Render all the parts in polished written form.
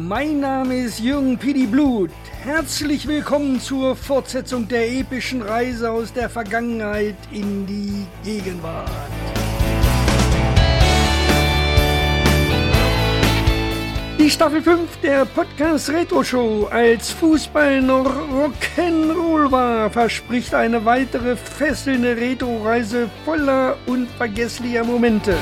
mein Name ist Jürgen Pidi Blut. Herzlich willkommen zur Fortsetzung der epischen Reise aus der Vergangenheit in die Gegenwart. Die Staffel 5 der Podcast Retro Show, als Fußball noch Rock'n'Roll war, verspricht eine weitere fesselnde Retro-Reise voller unvergesslicher Momente.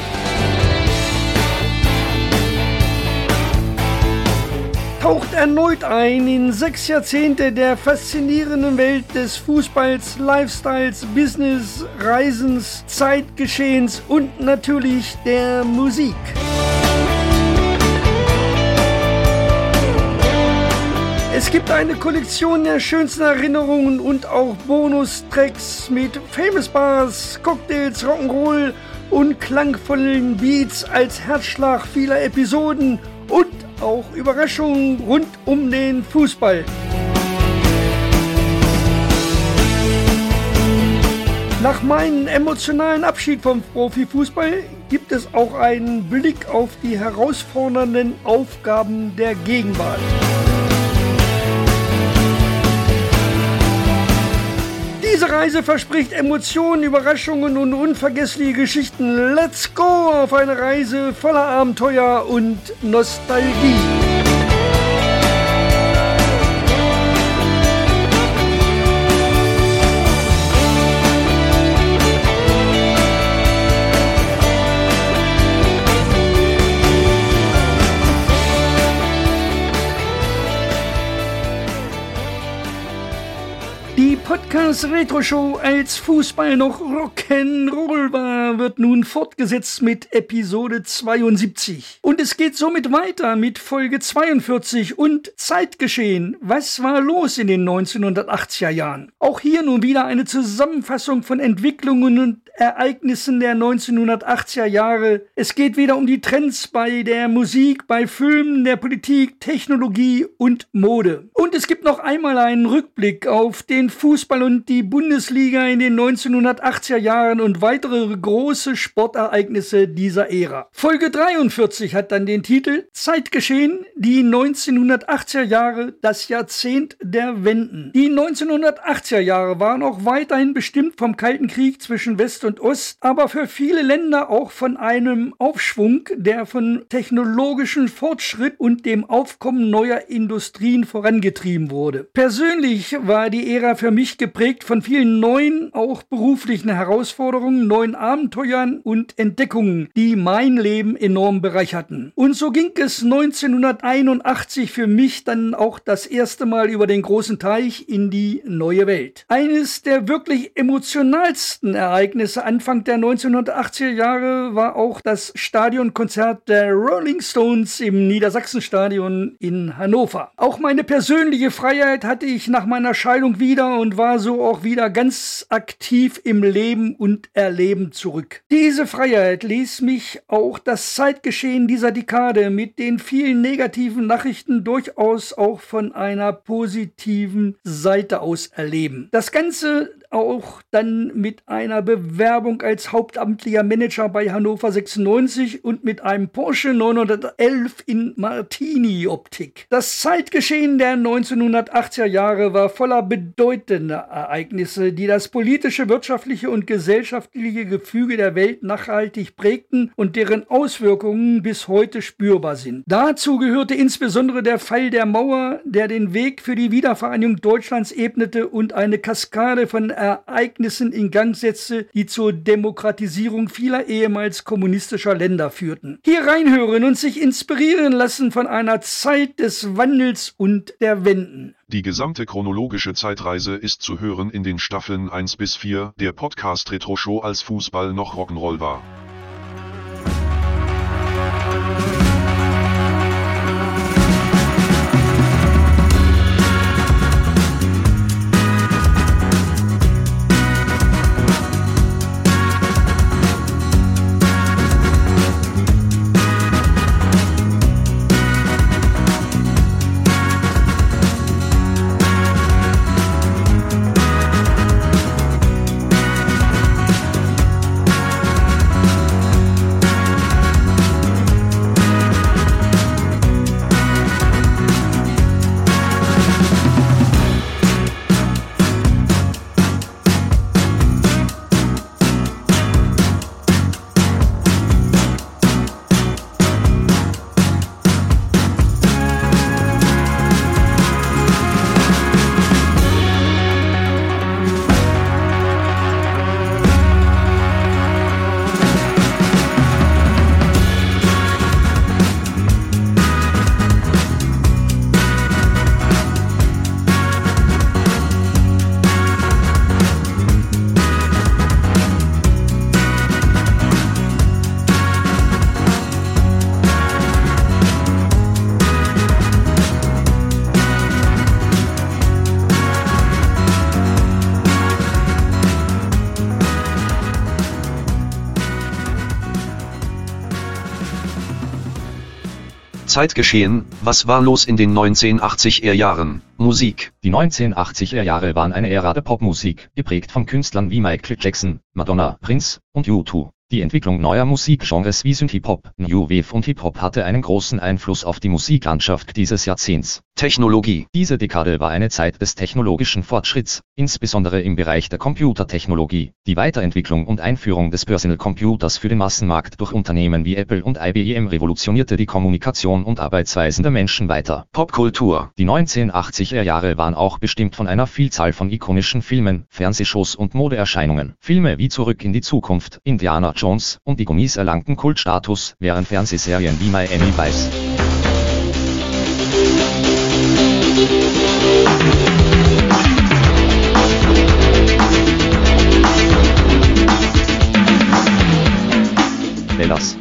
Taucht erneut ein in 6 Jahrzehnte der faszinierenden Welt des Fußballs, Lifestyles, Business, Reisens, Zeitgeschehens und natürlich der Musik. Es gibt eine Kollektion der schönsten Erinnerungen und auch Bonustracks mit Famous Bars, Cocktails, Rock'n'Roll und klangvollen Beats als Herzschlag vieler Episoden und auch Überraschungen rund um den Fußball. Nach meinem emotionalen Abschied vom Profifußball gibt es auch einen Blick auf die herausfordernden Aufgaben der Gegenwart. Diese Reise verspricht Emotionen, Überraschungen und unvergessliche Geschichten. Let's go auf eine Reise voller Abenteuer und Nostalgie. Die Podcast Retro Show, als Fußball noch Rock'n'Roll war, wird nun fortgesetzt mit Episode 72. Und es geht somit weiter mit Folge 42 und Zeitgeschehen. Was war los in den 1980er Jahren? Auch hier nun wieder eine Zusammenfassung von Entwicklungen und Ereignissen der 1980er Jahre. Es geht wieder um die Trends bei der Musik, bei Filmen, der Politik, Technologie und Mode. Und es gibt noch einmal einen Rückblick auf den Fußball und die Bundesliga in den 1980er Jahren und weitere große Sportereignisse dieser Ära. Folge 43 hat dann den Titel Zeitgeschehen, die 1980er Jahre, das Jahrzehnt der Wenden. Die 1980er Jahre waren auch weiterhin bestimmt vom Kalten Krieg zwischen West und Ost, aber für viele Länder auch von einem Aufschwung, der von technologischem Fortschritt und dem Aufkommen neuer Industrien vorangetrieben wurde. Persönlich war die Ära für mich geprägt von vielen neuen, auch beruflichen Herausforderungen, neuen Abenteuern und Entdeckungen, die mein Leben enorm bereicherten. Und so ging es 1981 für mich dann auch das erste Mal über den großen Teich in die neue Welt. Eines der wirklich emotionalsten Ereignisse Anfang der 1980er Jahre war auch das Stadionkonzert der Rolling Stones im Niedersachsenstadion in Hannover. Auch meine persönliche Freiheit hatte ich nach meiner Scheidung wieder und war so auch wieder ganz aktiv im Leben und Erleben zurück. Diese Freiheit ließ mich auch das Zeitgeschehen dieser Dekade mit den vielen negativen Nachrichten durchaus auch von einer positiven Seite aus erleben. Das Ganze auch dann mit einer Bewerbung als hauptamtlicher Manager bei Hannover 96 und mit einem Porsche 911 in Martini-Optik. Das Zeitgeschehen der 1980er Jahre war voller bedeutender Ereignisse, die das politische, wirtschaftliche und gesellschaftliche Gefüge der Welt nachhaltig prägten und deren Auswirkungen bis heute spürbar sind. Dazu gehörte insbesondere der Fall der Mauer, der den Weg für die Wiedervereinigung Deutschlands ebnete und eine Kaskade von Ereignissen in Gang setzte, die zur Demokratisierung vieler ehemals kommunistischer Länder führten. Hier reinhören und sich inspirieren lassen von einer Zeit des Wandels und der Wenden. Die gesamte chronologische Zeitreise ist zu hören in den Staffeln 1 bis 4 der Podcast Retro Show, als Fußball noch Rock'n'Roll war. Zeitgeschehen: Was war los in den 1980er Jahren? Musik. Die 1980er Jahre waren eine Ära der Popmusik, geprägt von Künstlern wie Michael Jackson, Madonna, Prince und U2. Die Entwicklung neuer Musikgenres wie Synthie-Pop, New Wave und Hip-Hop hatte einen großen Einfluss auf die Musiklandschaft dieses Jahrzehnts. Technologie. Diese Dekade war eine Zeit des technologischen Fortschritts, insbesondere im Bereich der Computertechnologie. Die Weiterentwicklung und Einführung des Personal Computers für den Massenmarkt durch Unternehmen wie Apple und IBM revolutionierte die Kommunikation und Arbeitsweisen der Menschen weiter. Popkultur. Die 1980er Jahre waren auch bestimmt von einer Vielzahl von ikonischen Filmen, Fernsehshows und Modeerscheinungen. Filme wie Zurück in die Zukunft, Indiana Jones und die Gummis erlangten Kultstatus, während Fernsehserien wie Miami Vice Bellas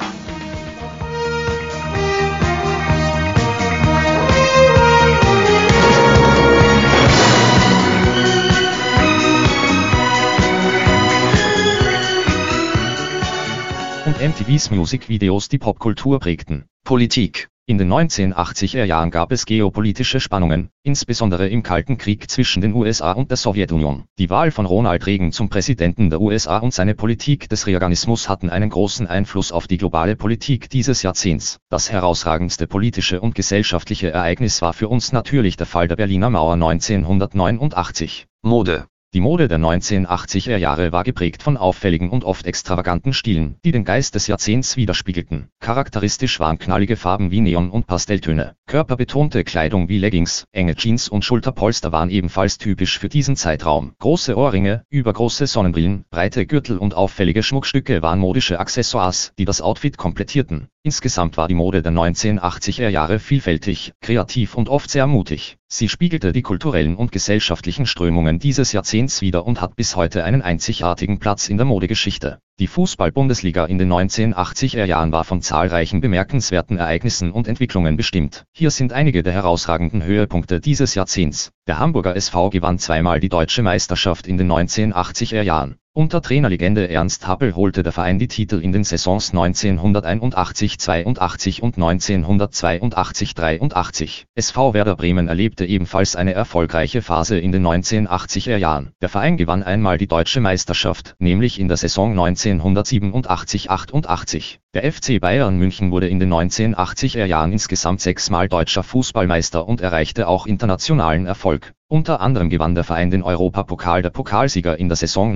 und MTVs Musikvideos die Popkultur prägten. Politik. In den 1980er Jahren gab es geopolitische Spannungen, insbesondere im Kalten Krieg zwischen den USA und der Sowjetunion. Die Wahl von Ronald Reagan zum Präsidenten der USA und seine Politik des Reaganismus hatten einen großen Einfluss auf die globale Politik dieses Jahrzehnts. Das herausragendste politische und gesellschaftliche Ereignis war für uns natürlich der Fall der Berliner Mauer 1989. Mode. Die Mode der 1980er Jahre war geprägt von auffälligen und oft extravaganten Stilen, die den Geist des Jahrzehnts widerspiegelten. Charakteristisch waren knallige Farben wie Neon und Pastelltöne. Körperbetonte Kleidung wie Leggings, enge Jeans und Schulterpolster waren ebenfalls typisch für diesen Zeitraum. Große Ohrringe, übergroße Sonnenbrillen, breite Gürtel und auffällige Schmuckstücke waren modische Accessoires, die das Outfit komplettierten. Insgesamt war die Mode der 1980er Jahre vielfältig, kreativ und oft sehr mutig. Sie spiegelte die kulturellen und gesellschaftlichen Strömungen dieses Jahrzehnts wider und hat bis heute einen einzigartigen Platz in der Modegeschichte. Die Fußball-Bundesliga in den 1980er Jahren war von zahlreichen bemerkenswerten Ereignissen und Entwicklungen bestimmt. Hier sind einige der herausragenden Höhepunkte dieses Jahrzehnts. Der Hamburger SV gewann zweimal die deutsche Meisterschaft in den 1980er Jahren. Unter Trainerlegende Ernst Happel holte der Verein die Titel in den Saisons 1981-82 und 1982-83. SV Werder Bremen erlebte ebenfalls eine erfolgreiche Phase in den 1980er Jahren. Der Verein gewann einmal die deutsche Meisterschaft, nämlich in der Saison 1987-88. Der FC Bayern München wurde in den 1980er Jahren insgesamt 6-mal deutscher Fußballmeister und erreichte auch internationalen Erfolg. Unter anderem gewann der Verein den Europapokal der Pokalsieger in der Saison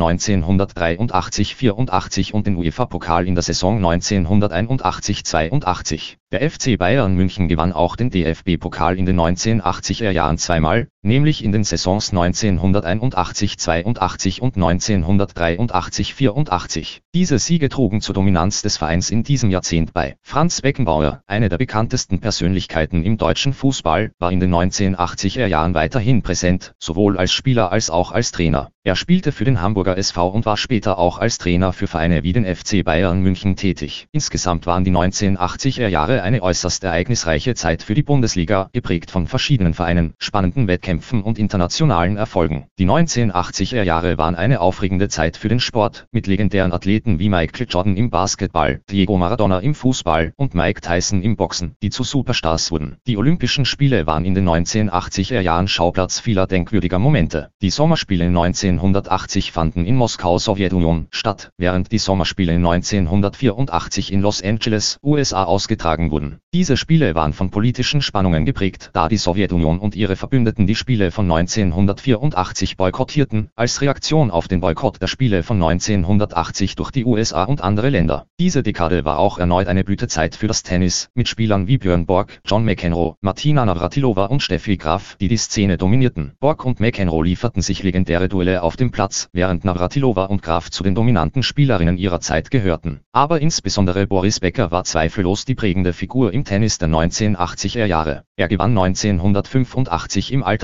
1983-84 und den UEFA-Pokal in der Saison 1981-82. Der FC Bayern München gewann auch den DFB-Pokal in den 1980er Jahren zweimal, nämlich in den Saisons 1981-82 und 1983-84. Diese Siege trugen zur Dominanz des Vereins in diesem Jahrzehnt bei. Franz Beckenbauer, eine der bekanntesten Persönlichkeiten im deutschen Fußball, war in den 1980er Jahren weiterhin präsent, sowohl als Spieler als auch als Trainer. Er spielte für den Hamburger SV und war später auch als Trainer für Vereine wie den FC Bayern München tätig. Insgesamt waren die 1980er Jahre eine äußerst ereignisreiche Zeit für die Bundesliga, geprägt von verschiedenen Vereinen, spannenden Wettkämpfen und internationalen Erfolgen. Die 1980er Jahre waren eine aufregende Zeit für den Sport, mit legendären Athleten wie Michael Jordan im Basketball, Diego Maradona im Fußball und Mike Tyson im Boxen, die zu Superstars wurden. Die Olympischen Spiele waren in den 1980er Jahren Schauplatz vieler denkwürdiger Momente. Die Sommerspiele 1980 fanden in Moskau, Sowjetunion, statt, während die Sommerspiele 1984 in Los Angeles, USA ausgetragen wurden. Diese Spiele waren von politischen Spannungen geprägt, da die Sowjetunion und ihre Verbündeten die Spiele von 1984 boykottierten, als Reaktion auf den Boykott der Spiele von 1980 durch die USA und andere Länder. Diese Dekade war auch erneut eine Blütezeit für das Tennis, mit Spielern wie Björn Borg, John McEnroe, Martina Navratilova und Steffi Graf, die die Szene dominierten. Borg und McEnroe lieferten sich legendäre Duelle auf dem Platz, während Navratilova und Graf zu den dominanten Spielerinnen ihrer Zeit gehörten. Aber insbesondere Boris Becker war zweifellos die prägende Figur im Tennis der 1980er Jahre. Er gewann 1985 im Alter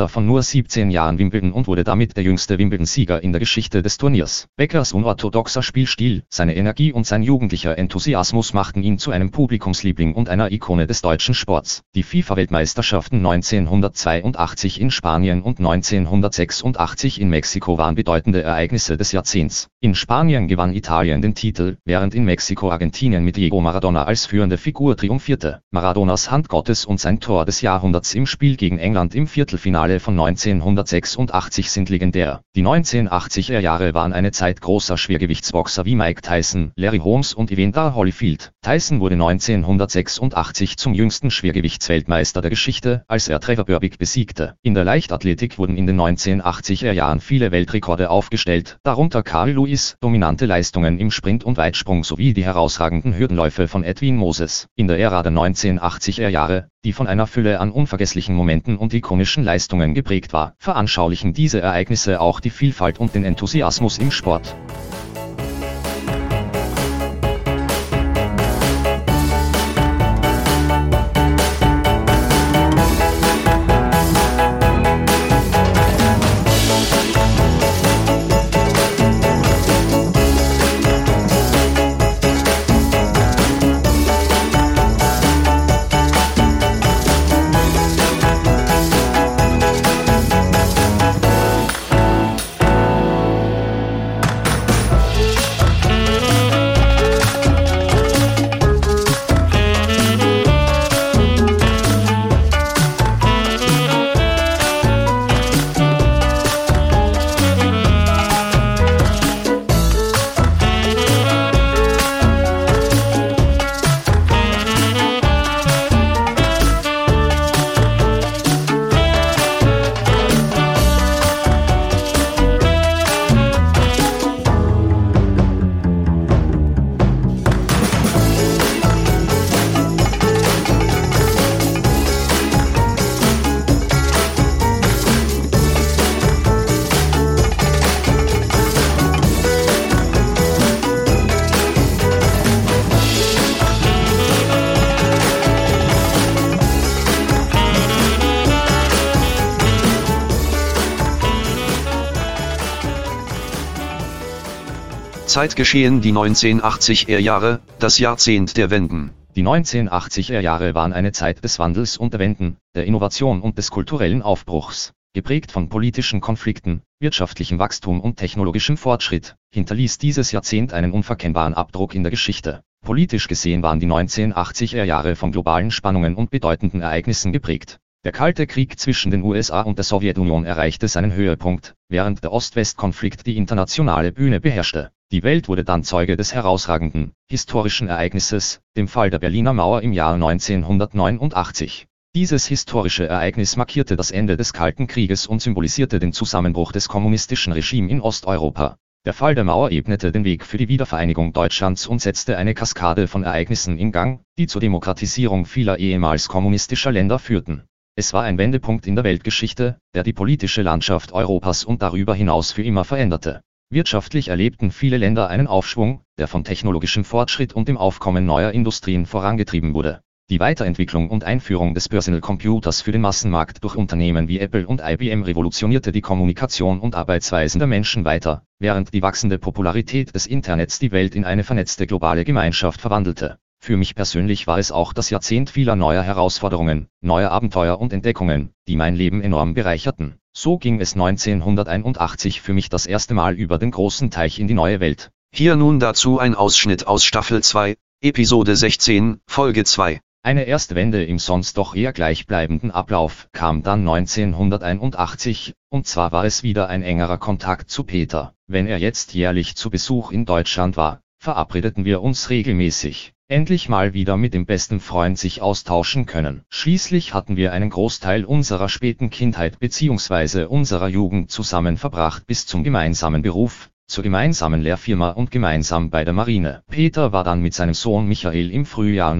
von nur 17 Jahren Wimbledon und wurde damit der jüngste Wimbledon-Sieger in der Geschichte des Turniers. Beckers unorthodoxer Spielstil, seine Energie und sein jugendlicher Enthusiasmus machten ihn zu einem Publikumsliebling und einer Ikone des deutschen Sports. Die FIFA-Weltmeisterschaften 1982 in Spanien und 1986 in Mexiko waren bedeutende Ereignisse des Jahrzehnts. In Spanien gewann Italien den Titel, während in Mexiko Argentinien mit Diego Maradona als führende Figur triumphierte. Maradonas Hand Gottes und sein Tor des Jahrhunderts im Spiel gegen England im Viertelfinale von 1986 sind legendär. Die 1980er Jahre waren eine Zeit großer Schwergewichtsboxer wie Mike Tyson, Larry Holmes und Evander Holyfield. Tyson wurde 1986 zum jüngsten Schwergewichtsweltmeister der Geschichte, als er Trevor Berbick besiegte. In der Leichtathletik wurden in den 1980er Jahren viele Weltrekorde aufgestellt, darunter Carl Lewis, dominante Leistungen im Sprint und Weitsprung sowie die herausragenden Hürdenläufe von Edwin Moses. In der Ära der 1980er Jahre, die von einer Fülle an unvergesslichen Momenten und ikonischen Leistungen geprägt war, veranschaulichen diese Ereignisse auch die Vielfalt und den Enthusiasmus im Sport. Zeitgeschehen die 1980er Jahre, das Jahrzehnt der Wenden. Die 1980er Jahre waren eine Zeit des Wandels und der Wenden, der Innovation und des kulturellen Aufbruchs. Geprägt von politischen Konflikten, wirtschaftlichem Wachstum und technologischem Fortschritt, hinterließ dieses Jahrzehnt einen unverkennbaren Abdruck in der Geschichte. Politisch gesehen waren die 1980er Jahre von globalen Spannungen und bedeutenden Ereignissen geprägt. Der Kalte Krieg zwischen den USA und der Sowjetunion erreichte seinen Höhepunkt, während der Ost-West-Konflikt die internationale Bühne beherrschte. Die Welt wurde dann Zeuge des herausragenden, historischen Ereignisses, dem Fall der Berliner Mauer im Jahr 1989. Dieses historische Ereignis markierte das Ende des Kalten Krieges und symbolisierte den Zusammenbruch des kommunistischen Regimes in Osteuropa. Der Fall der Mauer ebnete den Weg für die Wiedervereinigung Deutschlands und setzte eine Kaskade von Ereignissen in Gang, die zur Demokratisierung vieler ehemals kommunistischer Länder führten. Es war ein Wendepunkt in der Weltgeschichte, der die politische Landschaft Europas und darüber hinaus für immer veränderte. Wirtschaftlich erlebten viele Länder einen Aufschwung, der von technologischem Fortschritt und dem Aufkommen neuer Industrien vorangetrieben wurde. Die Weiterentwicklung und Einführung des Personal Computers für den Massenmarkt durch Unternehmen wie Apple und IBM revolutionierte die Kommunikation und Arbeitsweisen der Menschen weiter, während die wachsende Popularität des Internets die Welt in eine vernetzte globale Gemeinschaft verwandelte. Für mich persönlich war es auch das Jahrzehnt vieler neuer Herausforderungen, neuer Abenteuer und Entdeckungen, die mein Leben enorm bereicherten. So ging es 1981 für mich das erste Mal über den großen Teich in die neue Welt. Hier nun dazu ein Ausschnitt aus Staffel 2, Episode 16, Folge 2. Eine erste Wende im sonst doch eher gleichbleibenden Ablauf kam dann 1981, und zwar war es wieder ein engerer Kontakt zu Peter. Wenn er jetzt jährlich zu Besuch in Deutschland war, verabredeten wir uns regelmäßig, endlich mal wieder mit dem besten Freund sich austauschen können. Schließlich hatten wir einen Großteil unserer späten Kindheit bzw. unserer Jugend zusammen verbracht bis zum gemeinsamen Beruf, zur gemeinsamen Lehrfirma und gemeinsam bei der Marine. Peter war dann mit seinem Sohn Michael im Frühjahr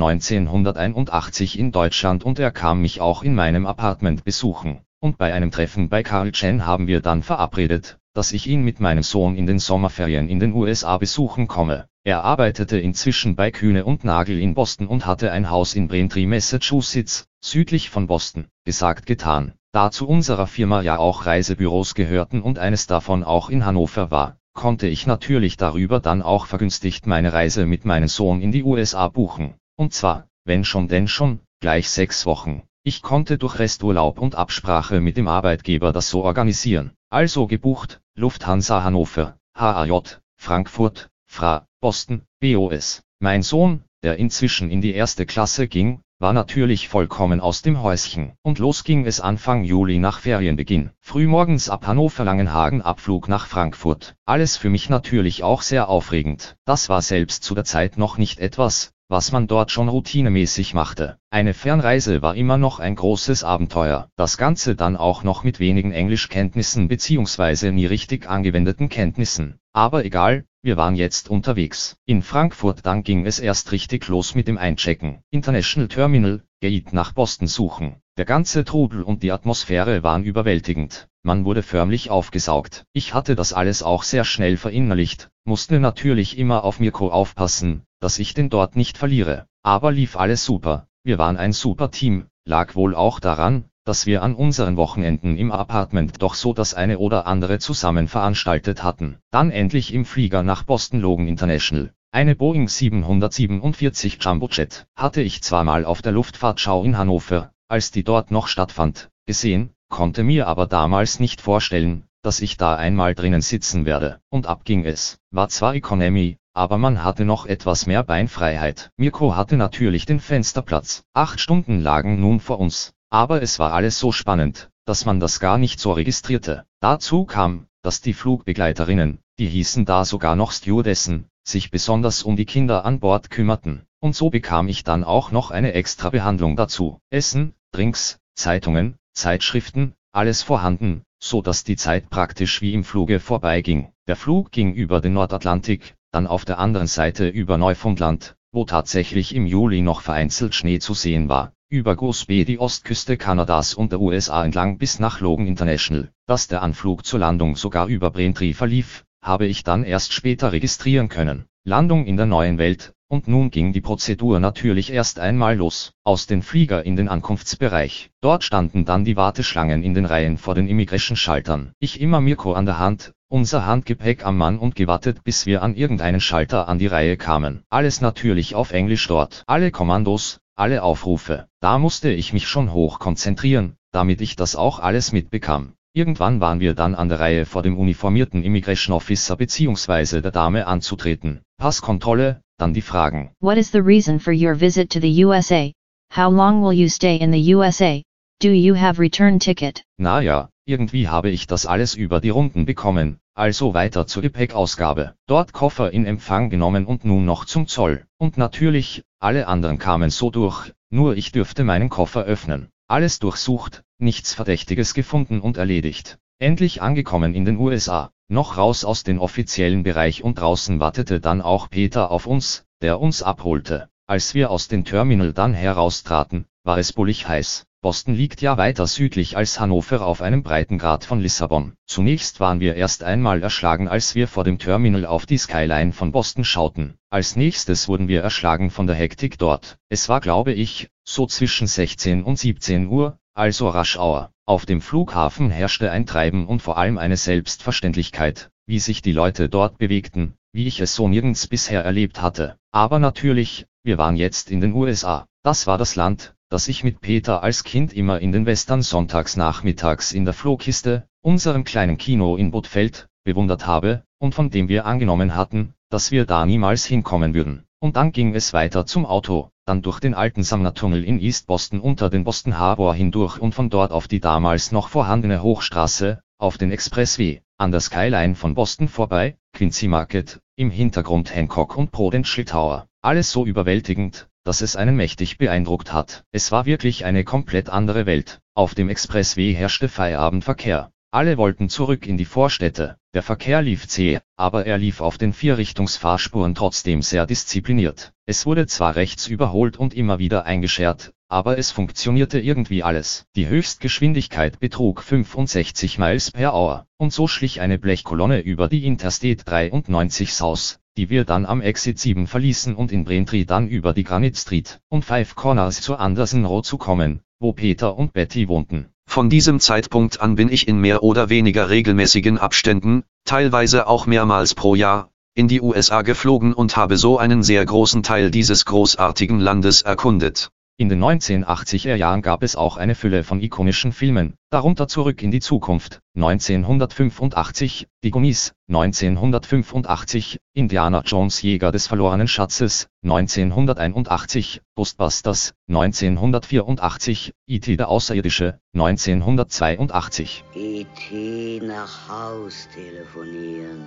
1981 in Deutschland und er kam mich auch in meinem Apartment besuchen. Und bei einem Treffen bei Carl Chen haben wir dann verabredet, dass ich ihn mit meinem Sohn in den Sommerferien in den USA besuchen komme. Er arbeitete inzwischen bei Kühne und Nagel in Boston und hatte ein Haus in Braintree, Massachusetts, südlich von Boston. Gesagt, getan. Da zu unserer Firma ja auch Reisebüros gehörten und eines davon auch in Hannover war, konnte ich natürlich darüber dann auch vergünstigt meine Reise mit meinem Sohn in die USA buchen. Und zwar, wenn schon denn schon, gleich 6 Wochen. Ich konnte durch Resturlaub und Absprache mit dem Arbeitgeber das so organisieren. Also gebucht, Lufthansa Hannover, HAJ, Frankfurt, FRA, Boston, BOS. Mein Sohn, der inzwischen in die 1. Klasse ging, war natürlich vollkommen aus dem Häuschen. Und los ging es Anfang Juli nach Ferienbeginn. Frühmorgens ab Hannover-Langenhagen Abflug nach Frankfurt. Alles für mich natürlich auch sehr aufregend. Das war selbst zu der Zeit noch nicht etwas, was man dort schon routinemäßig machte. Eine Fernreise war immer noch ein großes Abenteuer. Das Ganze dann auch noch mit wenigen Englischkenntnissen bzw. nie richtig angewendeten Kenntnissen. Aber egal, wir waren jetzt unterwegs. In Frankfurt dann ging es erst richtig los mit dem Einchecken. International Terminal, Gate nach Boston suchen. Der ganze Trubel und die Atmosphäre waren überwältigend. Man wurde förmlich aufgesaugt. Ich hatte das alles auch sehr schnell verinnerlicht, musste natürlich immer auf Mirko aufpassen, dass ich den dort nicht verliere. Aber lief alles super. Wir waren ein super Team, lag wohl auch daran, dass wir an unseren Wochenenden im Apartment doch so das eine oder andere zusammen veranstaltet hatten. Dann endlich im Flieger nach Boston Logan International. Eine Boeing 747 Jumbojet hatte ich zwar mal auf der Luftfahrtschau in Hannover, als die dort noch stattfand, gesehen, konnte mir aber damals nicht vorstellen, dass ich da einmal drinnen sitzen werde. Und ab ging es. War zwar Economy, aber man hatte noch etwas mehr Beinfreiheit. Mirko hatte natürlich den Fensterplatz. 8 Stunden lagen nun vor uns. Aber es war alles so spannend, dass man das gar nicht so registrierte. Dazu kam, dass die Flugbegleiterinnen, die hießen da sogar noch Stewardessen, sich besonders um die Kinder an Bord kümmerten. Und so bekam ich dann auch noch eine extra Behandlung dazu. Essen, Drinks, Zeitungen, Zeitschriften, alles vorhanden, so dass die Zeit praktisch wie im Fluge vorbeiging. Der Flug ging über den Nordatlantik, dann auf der anderen Seite über Neufundland, wo tatsächlich im Juli noch vereinzelt Schnee zu sehen war. Über Goose Bay die Ostküste Kanadas und der USA entlang bis nach Logan International. Dass der Anflug zur Landung sogar über Braintree verlief, habe ich dann erst später registrieren können. Landung in der neuen Welt, und nun ging die Prozedur natürlich erst einmal los. Aus dem Flieger in den Ankunftsbereich. Dort standen dann die Warteschlangen in den Reihen vor den Immigration-Schaltern. Ich immer Mirko an der Hand, unser Handgepäck am Mann und gewartet, bis wir an irgendeinen Schalter an die Reihe kamen. Alles natürlich auf Englisch dort. Alle Kommandos, alle Aufrufe. Da musste ich mich schon hoch konzentrieren, damit ich das auch alles mitbekam. Irgendwann waren wir dann an der Reihe vor dem uniformierten Immigration Officer bzw. der Dame anzutreten. Passkontrolle, dann die Fragen. What is the reason for your visit to the USA? How long will you stay in the USA? Do you have return ticket? Naja, irgendwie habe ich das alles über die Runden bekommen, also weiter zur Gepäckausgabe. Dort Koffer in Empfang genommen und nun noch zum Zoll. Und natürlich, alle anderen kamen so durch, nur ich dürfte meinen Koffer öffnen. Alles durchsucht, nichts Verdächtiges gefunden und erledigt. Endlich angekommen in den USA, noch raus aus dem offiziellen Bereich und draußen wartete dann auch Peter auf uns, der uns abholte. Als wir aus dem Terminal dann heraustraten, war es bullig heiß. Boston liegt ja weiter südlich als Hannover auf einem Breitengrad von Lissabon. Zunächst waren wir erst einmal erschlagen, als wir vor dem Terminal auf die Skyline von Boston schauten. Als nächstes wurden wir erschlagen von der Hektik dort. Es war, glaube ich, so zwischen 16 und 17 Uhr, also Rush Hour. Auf dem Flughafen herrschte ein Treiben und vor allem eine Selbstverständlichkeit, wie sich die Leute dort bewegten, wie ich es so nirgends bisher erlebt hatte. Aber natürlich, wir waren jetzt in den USA. Das war das Land, das ich mit Peter als Kind immer in den Western sonntags nachmittags in der Flohkiste, unserem kleinen Kino in Bothfeld, bewundert habe, und von dem wir angenommen hatten, dass wir da niemals hinkommen würden. Und dann ging es weiter zum Auto, dann durch den alten Sumner-Tunnel in East Boston unter den Boston Harbor hindurch und von dort auf die damals noch vorhandene Hochstraße, auf den Expressway, an der Skyline von Boston vorbei, Quincy Market, im Hintergrund Hancock und Prudential Tower. Alles so überwältigend, dass es einen mächtig beeindruckt hat. Es war wirklich eine komplett andere Welt. Auf dem Expressway herrschte Feierabendverkehr. Alle wollten zurück in die Vorstädte. Der Verkehr lief zäh, aber er lief auf den Vierrichtungsfahrspuren trotzdem sehr diszipliniert. Es wurde zwar rechts überholt und immer wieder eingeschert, aber es funktionierte irgendwie alles. Die Höchstgeschwindigkeit betrug 65 Miles per Hour. Und so schlich eine Blechkolonne über die Interstate 93 South, die wir dann am Exit 7 verließen und in Braintree dann über die Granite Street und Five Corners zur Anderson Road zu kommen, wo Peter und Betty wohnten. Von diesem Zeitpunkt an bin ich in mehr oder weniger regelmäßigen Abständen, teilweise auch mehrmals pro Jahr, in die USA geflogen und habe so einen sehr großen Teil dieses großartigen Landes erkundet. In den 1980er Jahren gab es auch eine Fülle von ikonischen Filmen, darunter Zurück in die Zukunft, 1985, Die Goonies, 1985, Indiana Jones Jäger des verlorenen Schatzes, 1981, Ghostbusters, 1984, E.T. der Außerirdische, 1982. E.T. nach Haus telefonieren.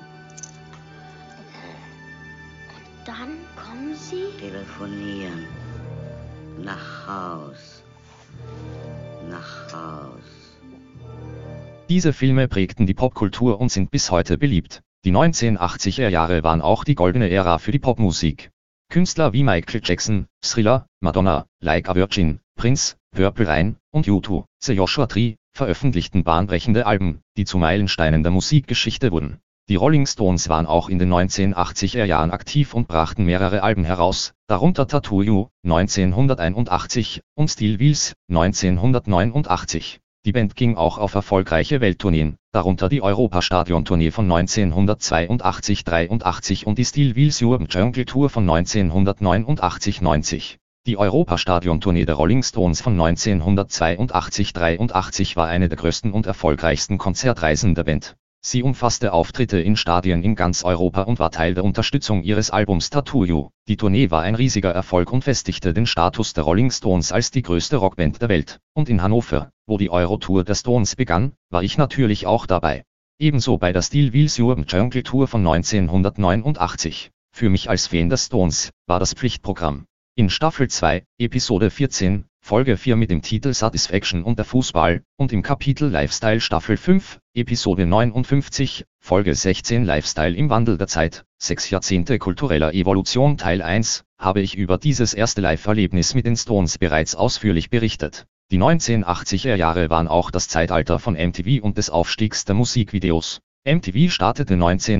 Dann kommen Sie? Telefonieren. Nach Haus. Nach Haus. Diese Filme prägten die Popkultur und sind bis heute beliebt. Die 1980er Jahre waren auch die goldene Ära für die Popmusik. Künstler wie Michael Jackson, Thriller, Madonna, Like a Virgin, Prince, Purple Rain und U2, The Joshua Tree, veröffentlichten bahnbrechende Alben, die zu Meilensteinen der Musikgeschichte wurden. Die Rolling Stones waren auch in den 1980er Jahren aktiv und brachten mehrere Alben heraus, darunter Tattoo You, 1981, und Steel Wheels, 1989. Die Band ging auch auf erfolgreiche Welttourneen, darunter die Europastadion-Tournee von 1982-83 und die Steel Wheels Urban Jungle Tour von 1989-90. Die Europastadion-Tournee der Rolling Stones von 1982-83 war eine der größten und erfolgreichsten Konzertreisen der Band. Sie umfasste Auftritte in Stadien in ganz Europa und war Teil der Unterstützung ihres Albums Tattoo You. Die Tournee war ein riesiger Erfolg und festigte den Status der Rolling Stones als die größte Rockband der Welt. Und in Hannover, wo die Euro-Tour der Stones begann, war ich natürlich auch dabei. Ebenso bei der Steel Wheels Urban Jungle Tour von 1989. Für mich als Fan der Stones war das Pflichtprogramm. In Staffel 2, Episode 14, Folge 4 mit dem Titel Satisfaction und der Fußball, und im Kapitel Lifestyle Staffel 5, Episode 59, Folge 16 Lifestyle im Wandel der Zeit, 6 Jahrzehnte kultureller Evolution Teil 1, habe ich über dieses erste Live-Erlebnis mit den Stones bereits ausführlich berichtet. Die 1980er Jahre waren auch das Zeitalter von MTV und des Aufstiegs der Musikvideos. MTV startete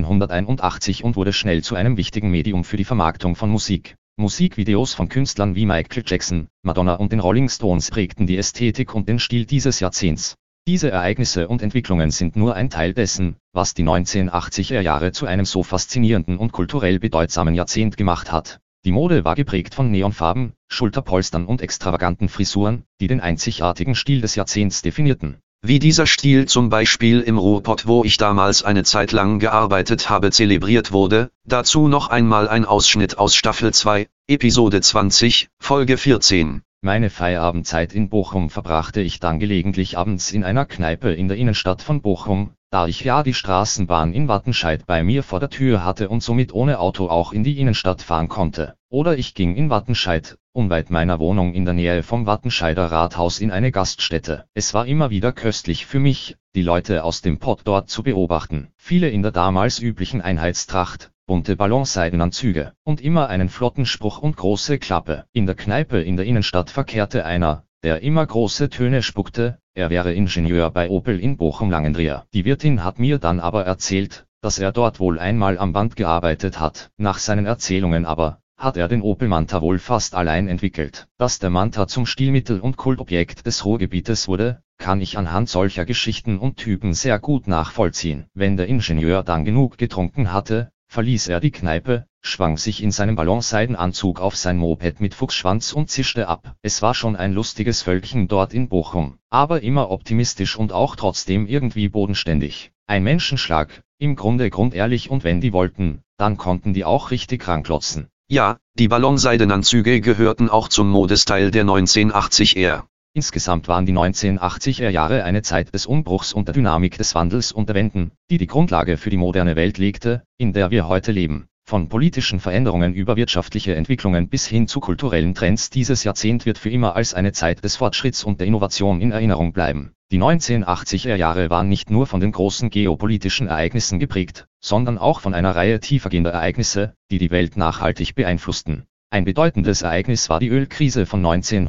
1981 und wurde schnell zu einem wichtigen Medium für die Vermarktung von Musik. Musikvideos von Künstlern wie Michael Jackson, Madonna und den Rolling Stones prägten die Ästhetik und den Stil dieses Jahrzehnts. Diese Ereignisse und Entwicklungen sind nur ein Teil dessen, was die 1980er Jahre zu einem so faszinierenden und kulturell bedeutsamen Jahrzehnt gemacht hat. Die Mode war geprägt von Neonfarben, Schulterpolstern und extravaganten Frisuren, die den einzigartigen Stil des Jahrzehnts definierten. Wie dieser Stil zum Beispiel im Ruhrpott, wo ich damals eine Zeit lang gearbeitet habe, zelebriert wurde, dazu noch einmal ein Ausschnitt aus Staffel 2, Episode 20, Folge 14. Meine Feierabendzeit in Bochum verbrachte ich dann gelegentlich abends in einer Kneipe in der Innenstadt von Bochum, da ich ja die Straßenbahn in Wattenscheid bei mir vor der Tür hatte und somit ohne Auto auch in die Innenstadt fahren konnte. Oder ich ging in Wattenscheid, unweit meiner Wohnung in der Nähe vom Wattenscheider Rathaus, in eine Gaststätte. Es war immer wieder köstlich für mich, die Leute aus dem Pott dort zu beobachten. Viele in der damals üblichen Einheitstracht, bunte Ballonseidenanzüge und immer einen flotten Spruch und große Klappe. In der Kneipe in der Innenstadt verkehrte einer, der immer große Töne spuckte, er wäre Ingenieur bei Opel in Bochum-Langendreer. Die Wirtin hat mir dann aber erzählt, dass er dort wohl einmal am Band gearbeitet hat. Nach seinen Erzählungen aber, hat er den Opel Manta wohl fast allein entwickelt. Dass der Manta zum Stilmittel und Kultobjekt des Ruhrgebietes wurde, kann ich anhand solcher Geschichten und Typen sehr gut nachvollziehen. Wenn der Ingenieur dann genug getrunken hatte, verließ er die Kneipe, schwang sich in seinem Ballonseidenanzug auf sein Moped mit Fuchsschwanz und zischte ab. Es war schon ein lustiges Völkchen dort in Bochum, aber immer optimistisch und auch trotzdem irgendwie bodenständig. Ein Menschenschlag, im Grunde grundehrlich, und wenn die wollten, dann konnten die auch richtig ranklotzen. Ja, die Ballonseidenanzüge gehörten auch zum Modestyle der 1980er. Insgesamt waren die 1980er Jahre eine Zeit des Umbruchs und der Dynamik des Wandels und der Wenden, die die Grundlage für die moderne Welt legte, in der wir heute leben. Von politischen Veränderungen über wirtschaftliche Entwicklungen bis hin zu kulturellen Trends, dieses Jahrzehnt wird für immer als eine Zeit des Fortschritts und der Innovation in Erinnerung bleiben. Die 1980er Jahre waren nicht nur von den großen geopolitischen Ereignissen geprägt, sondern auch von einer Reihe tiefergehender Ereignisse, die die Welt nachhaltig beeinflussten. Ein bedeutendes Ereignis war die Ölkrise von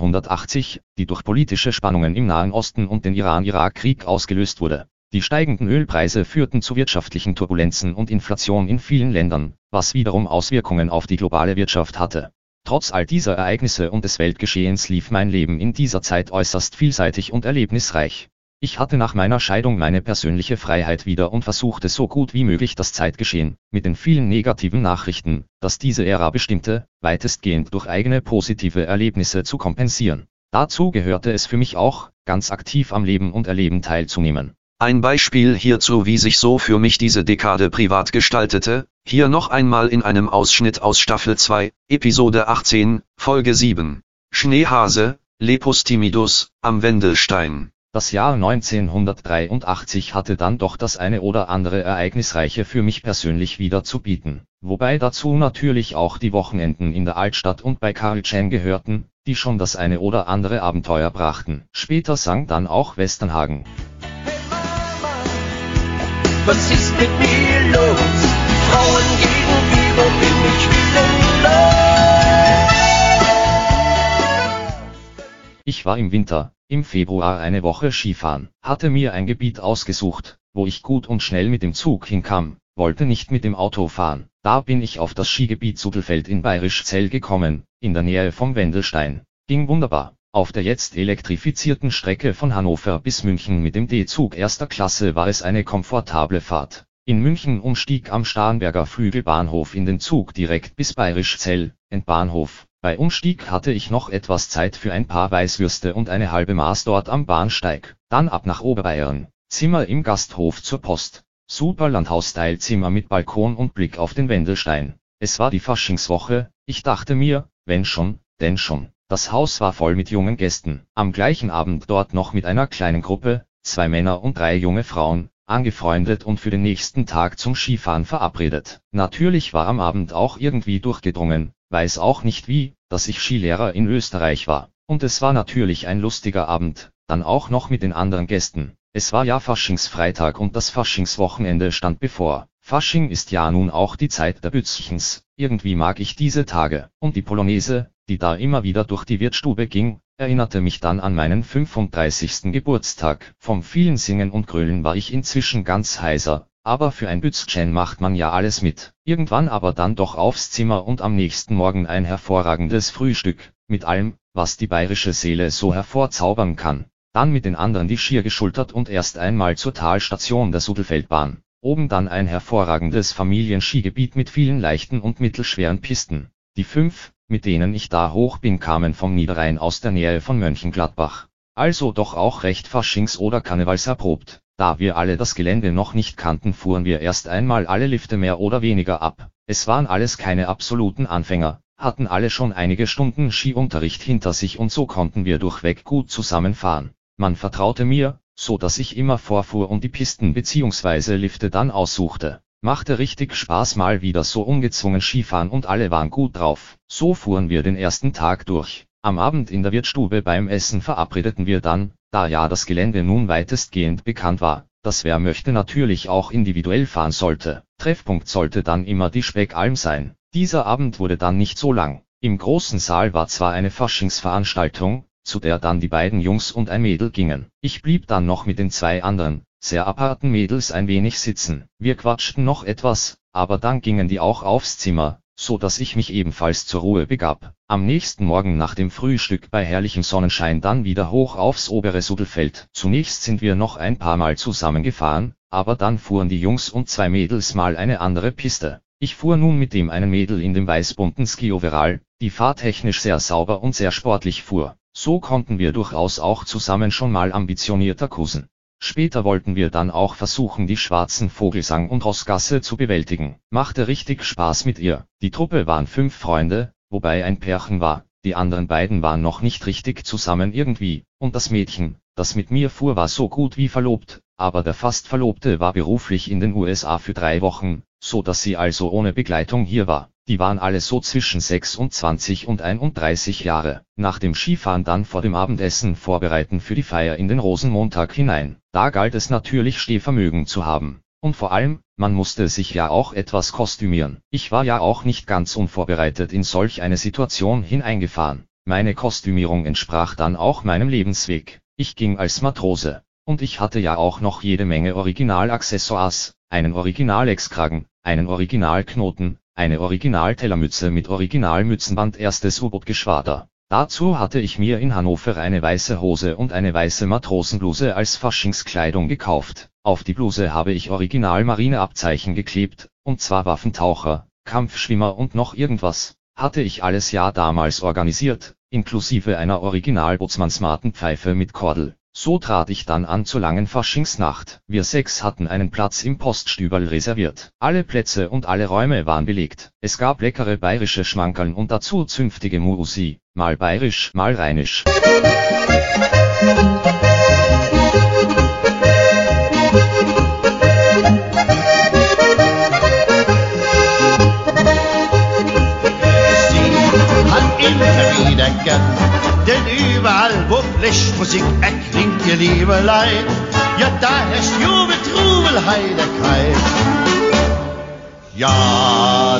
1980, die durch politische Spannungen im Nahen Osten und den Iran-Irak-Krieg ausgelöst wurde. Die steigenden Ölpreise führten zu wirtschaftlichen Turbulenzen und Inflation in vielen Ländern, was wiederum Auswirkungen auf die globale Wirtschaft hatte. Trotz all dieser Ereignisse und des Weltgeschehens lief mein Leben in dieser Zeit äußerst vielseitig und erlebnisreich. Ich hatte nach meiner Scheidung meine persönliche Freiheit wieder und versuchte so gut wie möglich das Zeitgeschehen, mit den vielen negativen Nachrichten, das diese Ära bestimmte, weitestgehend durch eigene positive Erlebnisse zu kompensieren. Dazu gehörte es für mich auch, ganz aktiv am Leben und Erleben teilzunehmen. Ein Beispiel hierzu, wie sich so für mich diese Dekade privat gestaltete, hier noch einmal in einem Ausschnitt aus Staffel 2, Episode 18, Folge 7. Schneehase, Lepus timidus, am Wendelstein. Das Jahr 1983 hatte dann doch das eine oder andere Ereignisreiche für mich persönlich wieder zu bieten, wobei dazu natürlich auch die Wochenenden in der Altstadt und bei Karl Chan gehörten, die schon das eine oder andere Abenteuer brachten. Später sang dann auch Westernhagen. Hey Mama, was ist mit mir los? Frauen gegenüber bin ich willenlos. Ich war im Winter, im Februar eine Woche Skifahren, hatte mir ein Gebiet ausgesucht, wo ich gut und schnell mit dem Zug hinkam, wollte nicht mit dem Auto fahren. Da bin ich auf das Skigebiet Suttelfeld in Bayrischzell gekommen, in der Nähe vom Wendelstein. Ging wunderbar. Auf der jetzt elektrifizierten Strecke von Hannover bis München mit dem D-Zug erster Klasse war es eine komfortable Fahrt. In München umstieg am Starnberger Flügelbahnhof in den Zug direkt bis Bayrischzell, Endbahnhof. Bei Umstieg hatte ich noch etwas Zeit für ein paar Weißwürste und eine halbe Maß dort am Bahnsteig. Dann ab nach Oberbayern, Zimmer im Gasthof zur Post. Super Landhaus-Style-Zimmer mit Balkon und Blick auf den Wendelstein. Es war die Faschingswoche, ich dachte mir, wenn schon, denn schon. Das Haus war voll mit jungen Gästen. Am gleichen Abend dort noch mit einer kleinen Gruppe, 2 Männer und 3 junge Frauen, angefreundet und für den nächsten Tag zum Skifahren verabredet. Natürlich war am Abend auch irgendwie durchgedrungen, weiß auch nicht wie, dass ich Skilehrer in Österreich war. Und es war natürlich ein lustiger Abend, dann auch noch mit den anderen Gästen. Es war ja Faschingsfreitag und das Faschingswochenende stand bevor. Fasching ist ja nun auch die Zeit der Bützchens. Irgendwie mag ich diese Tage. Und die Polonaise, die da immer wieder durch die Wirtsstube ging, erinnerte mich dann an meinen 35. Geburtstag. Vom vielen Singen und Grölen war ich inzwischen ganz heiser. Aber für ein Bützchen macht man ja alles mit. Irgendwann aber dann doch aufs Zimmer und am nächsten Morgen ein hervorragendes Frühstück, mit allem, was die bayerische Seele so hervorzaubern kann. Dann mit den anderen die Skier geschultert und erst einmal zur Talstation der Suttelfeldbahn. Oben dann ein hervorragendes Familienskigebiet mit vielen leichten und mittelschweren Pisten. Die 5, mit denen ich da hoch bin, kamen vom Niederrhein aus der Nähe von Mönchengladbach. Also doch auch recht faschings- oder karnevalserprobt. Da wir alle das Gelände noch nicht kannten, fuhren wir erst einmal alle Lifte mehr oder weniger ab. Es waren alles keine absoluten Anfänger, hatten alle schon einige Stunden Skiunterricht hinter sich und so konnten wir durchweg gut zusammenfahren. Man vertraute mir, so dass ich immer vorfuhr und die Pisten bzw. Lifte dann aussuchte. Machte richtig Spaß, mal wieder so ungezwungen Skifahren und alle waren gut drauf. So fuhren wir den ersten Tag durch. Am Abend in der Wirtsstube beim Essen verabredeten wir dann, da ja das Gelände nun weitestgehend bekannt war, dass wer möchte natürlich auch individuell fahren sollte. Treffpunkt sollte dann immer die Speckalm sein. Dieser Abend wurde dann nicht so lang. Im großen Saal war zwar eine Faschingsveranstaltung, zu der dann die beiden Jungs und ein Mädel gingen. Ich blieb dann noch mit den 2 anderen, sehr aparten Mädels ein wenig sitzen. Wir quatschten noch etwas, aber dann gingen die auch aufs Zimmer, so dass ich mich ebenfalls zur Ruhe begab. Am nächsten Morgen nach dem Frühstück bei herrlichem Sonnenschein dann wieder hoch aufs obere Suttelfeld. Zunächst sind wir noch ein paar Mal zusammengefahren, aber dann fuhren die Jungs und 2 Mädels mal eine andere Piste. Ich fuhr nun mit dem einen Mädel in dem weißbunten Ski-Overall, die fahrtechnisch sehr sauber und sehr sportlich fuhr. So konnten wir durchaus auch zusammen schon mal ambitionierter cruisen. Später wollten wir dann auch versuchen, die schwarzen Vogelsang- und Rossgasse zu bewältigen. Machte richtig Spaß mit ihr. Die Truppe waren 5 Freunde, wobei ein Pärchen war, die anderen beiden waren noch nicht richtig zusammen irgendwie, und das Mädchen, das mit mir fuhr, war so gut wie verlobt, aber der fast Verlobte war beruflich in den USA für 3 Wochen, so dass sie also ohne Begleitung hier war. Die waren alle so zwischen 26 und 31 Jahre. Nach dem Skifahren dann vor dem Abendessen vorbereiten für die Feier in den Rosenmontag hinein. Da galt es natürlich Stehvermögen zu haben. Und vor allem, man musste sich ja auch etwas kostümieren. Ich war ja auch nicht ganz unvorbereitet in solch eine Situation hineingefahren. Meine Kostümierung entsprach dann auch meinem Lebensweg. Ich ging als Matrose. Und ich hatte ja auch noch jede Menge Originalaccessoires, einen Originalexkragen, einen Originalknoten, eine Original-Tellermütze mit Originalmützenband, erstes U-Boot-Geschwader. Dazu hatte ich mir in Hannover eine weiße Hose und eine weiße Matrosenbluse als Faschingskleidung gekauft. Auf die Bluse habe ich original Marineabzeichen geklebt, und zwar Waffentaucher, Kampfschwimmer und noch irgendwas. Hatte ich alles ja damals organisiert, inklusive einer Original-Bootsmannsmartenpfeife mit Kordel. So trat ich dann an zur langen Faschingsnacht. Wir 6 hatten einen Platz im Poststüberl reserviert. Alle Plätze und alle Räume waren belegt. Es gab leckere bayerische Schmankerln und dazu zünftige Musi, mal bayerisch, mal rheinisch. Immer wieder gern, denn überall, wo Blechmusik erklingt, ihr Liebelei, ja, da herrscht Jubel, Trubel, Heiterkeit. Ja,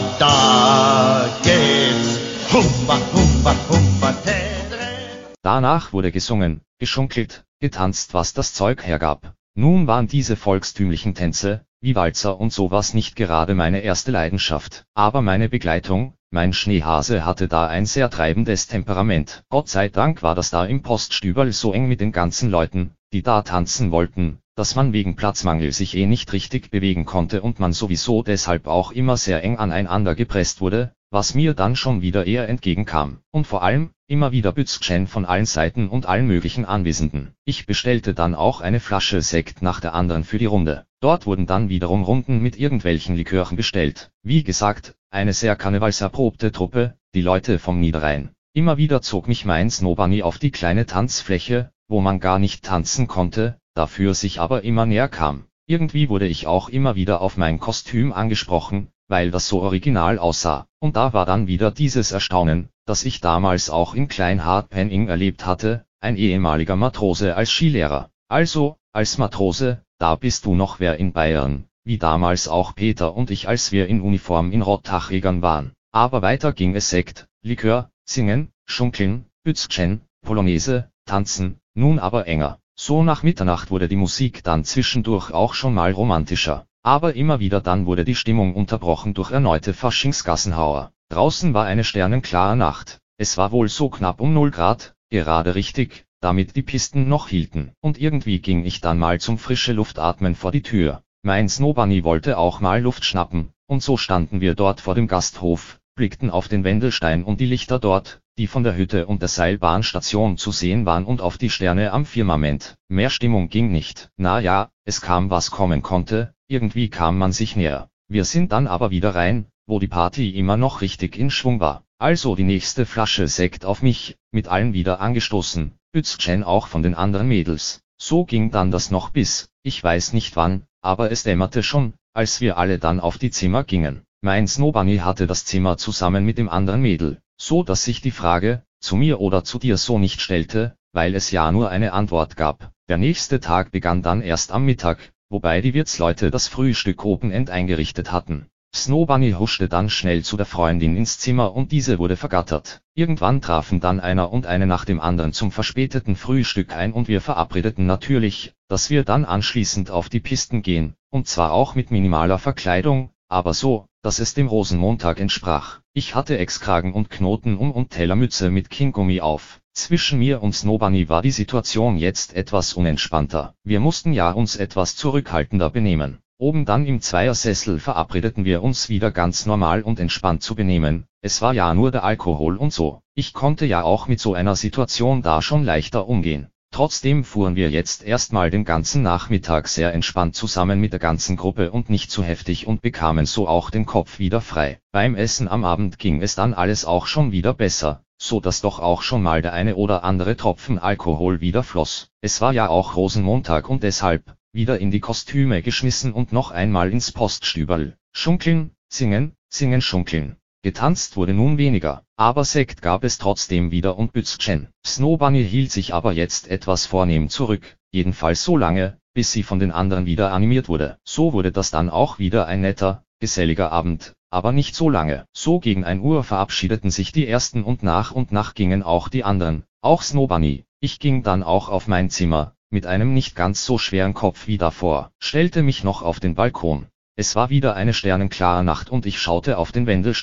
da geht's Humba, Humba, Humba, Tädre. Danach wurde gesungen, geschunkelt, getanzt, was das Zeug hergab. Nun waren diese volkstümlichen Tänze, wie Walzer und sowas nicht gerade meine erste Leidenschaft, aber meine Begleitung, mein Schneehase hatte da ein sehr treibendes Temperament. Gott sei Dank war das da im Poststüberl so eng mit den ganzen Leuten, die da tanzen wollten, dass man wegen Platzmangel sich nicht richtig bewegen konnte und man sowieso deshalb auch immer sehr eng aneinander gepresst wurde, was mir dann schon wieder eher entgegenkam. Und vor allem, immer wieder Bützchen von allen Seiten und allen möglichen Anwesenden. Ich bestellte dann auch eine Flasche Sekt nach der anderen für die Runde. Dort wurden dann wiederum Runden mit irgendwelchen Likören bestellt. Wie gesagt, eine sehr karnevalserprobte Truppe, die Leute vom Niederrhein. Immer wieder zog mich mein Snowbunny auf die kleine Tanzfläche, wo man gar nicht tanzen konnte, dafür sich aber immer näher kam. Irgendwie wurde ich auch immer wieder auf mein Kostüm angesprochen, weil das so original aussah. Und da war dann wieder dieses Erstaunen, das ich damals auch in Klein-Hartpenning erlebt hatte, ein ehemaliger Matrose als Skilehrer. Also, als Matrose, da bist du noch wer in Bayern, wie damals auch Peter und ich, als wir in Uniform in Rottachegern waren. Aber weiter ging es: Sekt, Likör, Singen, Schunkeln, Bützchen, Polonaise, Tanzen, nun aber enger. So nach Mitternacht wurde die Musik dann zwischendurch auch schon mal romantischer. Aber immer wieder dann wurde die Stimmung unterbrochen durch erneute Faschingsgassenhauer. Draußen war eine sternenklare Nacht. Es war wohl so knapp um 0 Grad, gerade richtig, damit die Pisten noch hielten. Und irgendwie ging ich dann mal zum frische Luftatmen vor die Tür. Mein Snowbunny wollte auch mal Luft schnappen, und so standen wir dort vor dem Gasthof, blickten auf den Wendelstein und die Lichter dort, die von der Hütte und der Seilbahnstation zu sehen waren, und auf die Sterne am Firmament. Mehr Stimmung ging nicht. Na ja, es kam, was kommen konnte, irgendwie kam man sich näher. Wir sind dann aber wieder rein, wo die Party immer noch richtig in Schwung war. Also die nächste Flasche Sekt auf mich, mit allen wieder angestoßen, Bützchen auch von den anderen Mädels. So ging dann das noch bis, ich weiß nicht wann, aber es dämmerte schon, als wir alle dann auf die Zimmer gingen. Mein Snowbunny hatte das Zimmer zusammen mit dem anderen Mädel, so dass sich die Frage, zu mir oder zu dir, so nicht stellte, weil es ja nur eine Antwort gab. Der nächste Tag begann dann erst am Mittag, wobei die Wirtsleute das Frühstück Open-End eingerichtet hatten. Snowbunny huschte dann schnell zu der Freundin ins Zimmer und diese wurde vergattert. Irgendwann trafen dann einer und eine nach dem anderen zum verspäteten Frühstück ein und wir verabredeten natürlich, dass wir dann anschließend auf die Pisten gehen, und zwar auch mit minimaler Verkleidung, aber so, dass es dem Rosenmontag entsprach. Ich hatte Exkragen und Knoten und Tellermütze mit Kinggummi auf. Zwischen mir und Snowbunny war die Situation jetzt etwas unentspannter. Wir mussten ja uns etwas zurückhaltender benehmen. Oben dann im Zweiersessel verabredeten wir uns wieder ganz normal und entspannt zu benehmen. Es war ja nur der Alkohol und so. Ich konnte ja auch mit so einer Situation da schon leichter umgehen. Trotzdem fuhren wir jetzt erstmal den ganzen Nachmittag sehr entspannt zusammen mit der ganzen Gruppe und nicht zu heftig und bekamen so auch den Kopf wieder frei. Beim Essen am Abend ging es dann alles auch schon wieder besser, so dass doch auch schon mal der eine oder andere Tropfen Alkohol wieder floss. Es war ja auch Rosenmontag und deshalb wieder in die Kostüme geschmissen und noch einmal ins Poststüberl. Schunkeln, singen, singen, schunkeln. Getanzt wurde nun weniger, aber Sekt gab es trotzdem wieder und Bützchen. Snowbunny hielt sich aber jetzt etwas vornehm zurück, jedenfalls so lange, bis sie von den anderen wieder animiert wurde. So wurde das dann auch wieder ein netter, geselliger Abend, aber nicht so lange. So gegen 1 Uhr verabschiedeten sich die ersten und nach gingen auch die anderen, auch Snowbunny. Ich ging dann auch auf mein Zimmer, mit einem nicht ganz so schweren Kopf wie davor, stellte mich noch auf den Balkon. Es war wieder eine sternenklare Nacht und ich schaute auf den Wendelstein,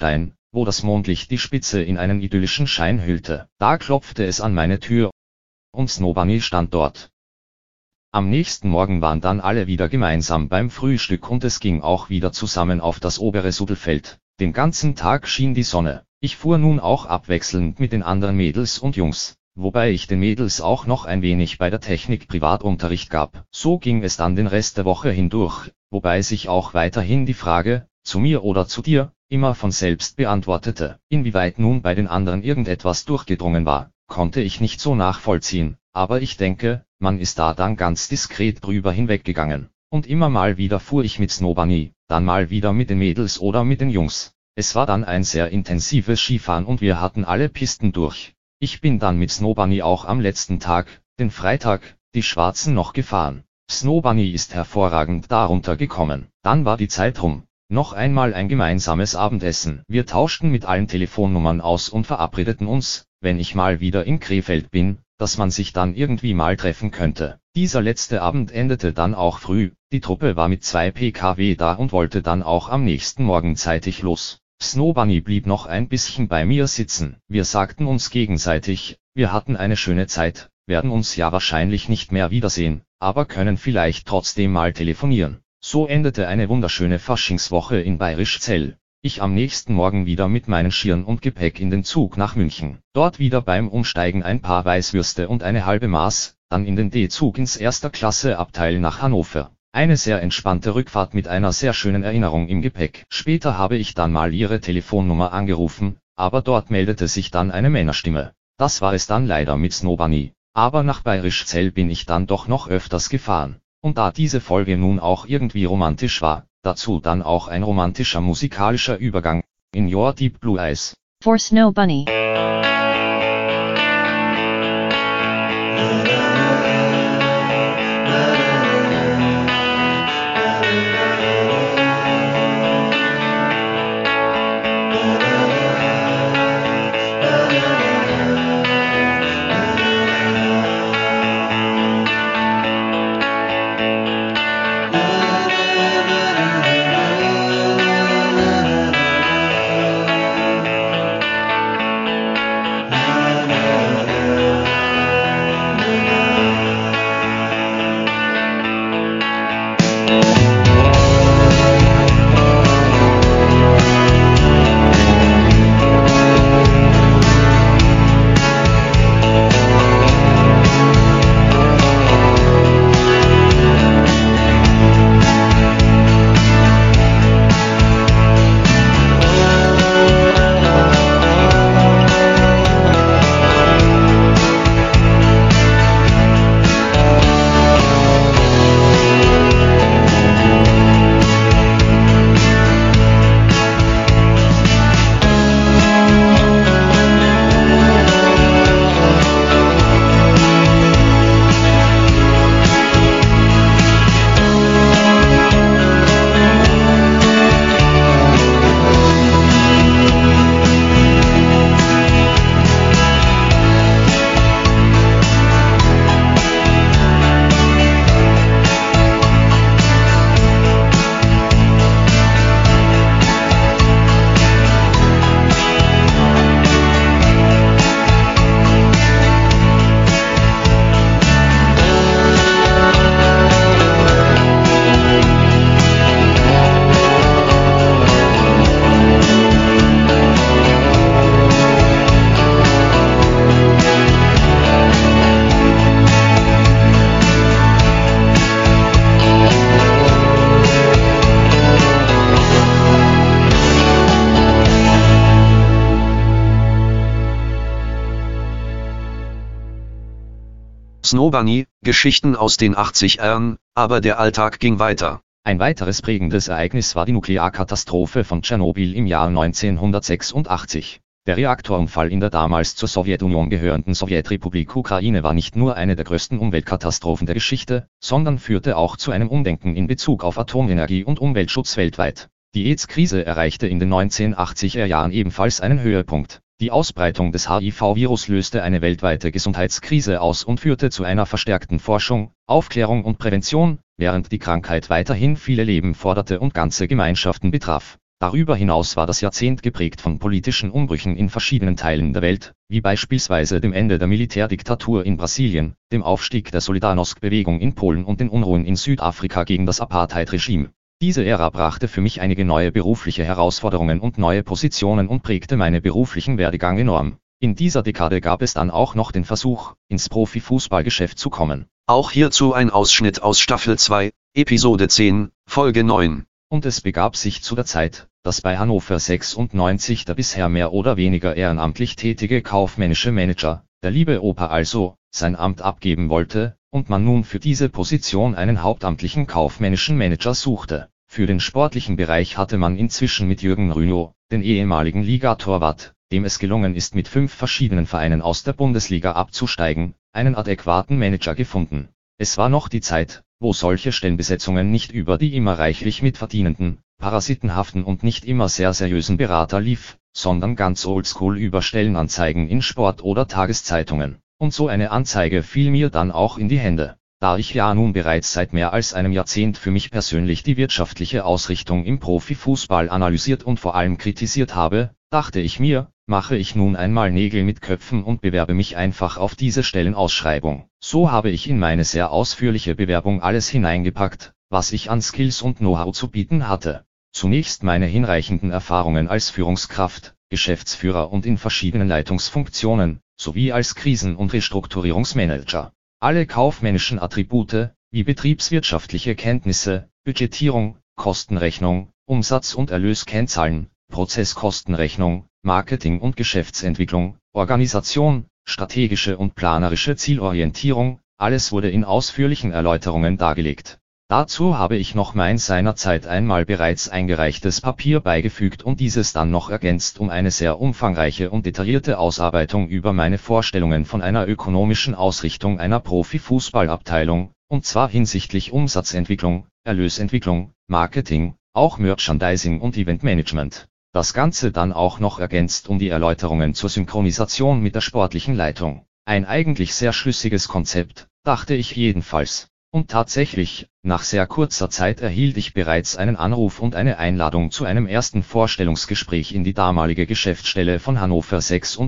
wo das Mondlicht die Spitze in einen idyllischen Schein hüllte. Da klopfte es an meine Tür und Snow Bunny stand dort. Am nächsten Morgen waren dann alle wieder gemeinsam beim Frühstück und es ging auch wieder zusammen auf das obere Sudelfeld. Den ganzen Tag schien die Sonne. Ich fuhr nun auch abwechselnd mit den anderen Mädels und Jungs, wobei ich den Mädels auch noch ein wenig bei der Technik Privatunterricht gab. So ging es dann den Rest der Woche hindurch, wobei sich auch weiterhin die Frage, zu mir oder zu dir, immer von selbst beantwortete. Inwieweit nun bei den anderen irgendetwas durchgedrungen war, konnte ich nicht so nachvollziehen, aber ich denke, man ist da dann ganz diskret drüber hinweggegangen. Und immer mal wieder fuhr ich mit Snow Bunny, dann mal wieder mit den Mädels oder mit den Jungs. Es war dann ein sehr intensives Skifahren und wir hatten alle Pisten durch. Ich bin dann mit Snow Bunny auch am letzten Tag, den Freitag, die Schwarzen noch gefahren. Snow Bunny ist hervorragend darunter gekommen. Dann war die Zeit rum. Noch einmal ein gemeinsames Abendessen. Wir tauschten mit allen Telefonnummern aus und verabredeten uns, wenn ich mal wieder in Krefeld bin, dass man sich dann irgendwie mal treffen könnte. Dieser letzte Abend endete dann auch früh. Die Truppe war mit 2 PKW da und wollte dann auch am nächsten Morgen zeitig los. Snow Bunny blieb noch ein bisschen bei mir sitzen. Wir sagten uns gegenseitig, wir hatten eine schöne Zeit, werden uns ja wahrscheinlich nicht mehr wiedersehen, aber können vielleicht trotzdem mal telefonieren. So endete eine wunderschöne Faschingswoche in Bayerisch Zell. Ich am nächsten Morgen wieder mit meinen Skiern und Gepäck in den Zug nach München. Dort wieder beim Umsteigen ein paar Weißwürste und eine halbe Maß, dann in den D-Zug ins 1. Klasse Abteil nach Hannover. Eine sehr entspannte Rückfahrt mit einer sehr schönen Erinnerung im Gepäck. Später habe ich dann mal ihre Telefonnummer angerufen, aber dort meldete sich dann eine Männerstimme. Das war es dann leider mit Snow Bunny. Aber nach Bayerisch Zell bin ich dann doch noch öfters gefahren. Und da diese Folge nun auch irgendwie romantisch war, dazu dann auch ein romantischer musikalischer Übergang in Your Deep Blue Eyes. For Snow Bunny. Snow Bunny, Geschichten aus den 80ern, aber der Alltag ging weiter. Ein weiteres prägendes Ereignis war die Nuklearkatastrophe von Tschernobyl im Jahr 1986. Der Reaktorunfall in der damals zur Sowjetunion gehörenden Sowjetrepublik Ukraine war nicht nur eine der größten Umweltkatastrophen der Geschichte, sondern führte auch zu einem Umdenken in Bezug auf Atomenergie und Umweltschutz weltweit. Die AIDS-Krise erreichte in den 1980er Jahren ebenfalls einen Höhepunkt. Die Ausbreitung des HIV-Virus löste eine weltweite Gesundheitskrise aus und führte zu einer verstärkten Forschung, Aufklärung und Prävention, während die Krankheit weiterhin viele Leben forderte und ganze Gemeinschaften betraf. Darüber hinaus war das Jahrzehnt geprägt von politischen Umbrüchen in verschiedenen Teilen der Welt, wie beispielsweise dem Ende der Militärdiktatur in Brasilien, dem Aufstieg der Solidarność-Bewegung in Polen und den Unruhen in Südafrika gegen das Apartheid-Regime. Diese Ära brachte für mich einige neue berufliche Herausforderungen und neue Positionen und prägte meinen beruflichen Werdegang enorm. In dieser Dekade gab es dann auch noch den Versuch, ins Profifußballgeschäft zu kommen. Auch hierzu ein Ausschnitt aus Staffel 2, Episode 10, Folge 9. Und es begab sich zu der Zeit, dass bei Hannover 96 der bisher mehr oder weniger ehrenamtlich tätige kaufmännische Manager, der liebe Opa also, sein Amt abgeben wollte, und man nun für diese Position einen hauptamtlichen kaufmännischen Manager suchte. Für den sportlichen Bereich hatte man inzwischen mit Jürgen Rünow, den ehemaligen Ligatorwart, dem es gelungen ist mit 5 verschiedenen Vereinen aus der Bundesliga abzusteigen, einen adäquaten Manager gefunden. Es war noch die Zeit, wo solche Stellenbesetzungen nicht über die immer reichlich mitverdienenden, parasitenhaften und nicht immer sehr seriösen Berater lief, sondern ganz oldschool über Stellenanzeigen in Sport- oder Tageszeitungen. Und so eine Anzeige fiel mir dann auch in die Hände. Da ich ja nun bereits seit mehr als einem Jahrzehnt für mich persönlich die wirtschaftliche Ausrichtung im Profifußball analysiert und vor allem kritisiert habe, dachte ich mir, mache ich nun einmal Nägel mit Köpfen und bewerbe mich einfach auf diese Stellenausschreibung. So habe ich in meine sehr ausführliche Bewerbung alles hineingepackt, was ich an Skills und Know-how zu bieten hatte. Zunächst meine hinreichenden Erfahrungen als Führungskraft, Geschäftsführer und in verschiedenen Leitungsfunktionen, sowie als Krisen- und Restrukturierungsmanager. Alle kaufmännischen Attribute, wie betriebswirtschaftliche Kenntnisse, Budgetierung, Kostenrechnung, Umsatz- und Erlöskennzahlen, Prozesskostenrechnung, Marketing- und Geschäftsentwicklung, Organisation, strategische und planerische Zielorientierung, alles wurde in ausführlichen Erläuterungen dargelegt. Dazu habe ich noch mein seinerzeit einmal bereits eingereichtes Papier beigefügt und dieses dann noch ergänzt um eine sehr umfangreiche und detaillierte Ausarbeitung über meine Vorstellungen von einer ökonomischen Ausrichtung einer Profifußballabteilung, und zwar hinsichtlich Umsatzentwicklung, Erlösentwicklung, Marketing, auch Merchandising und Eventmanagement. Das Ganze dann auch noch ergänzt um die Erläuterungen zur Synchronisation mit der sportlichen Leitung. Ein eigentlich sehr schlüssiges Konzept, dachte ich jedenfalls. Und tatsächlich, nach sehr kurzer Zeit erhielt ich bereits einen Anruf und eine Einladung zu einem ersten Vorstellungsgespräch in die damalige Geschäftsstelle von Hannover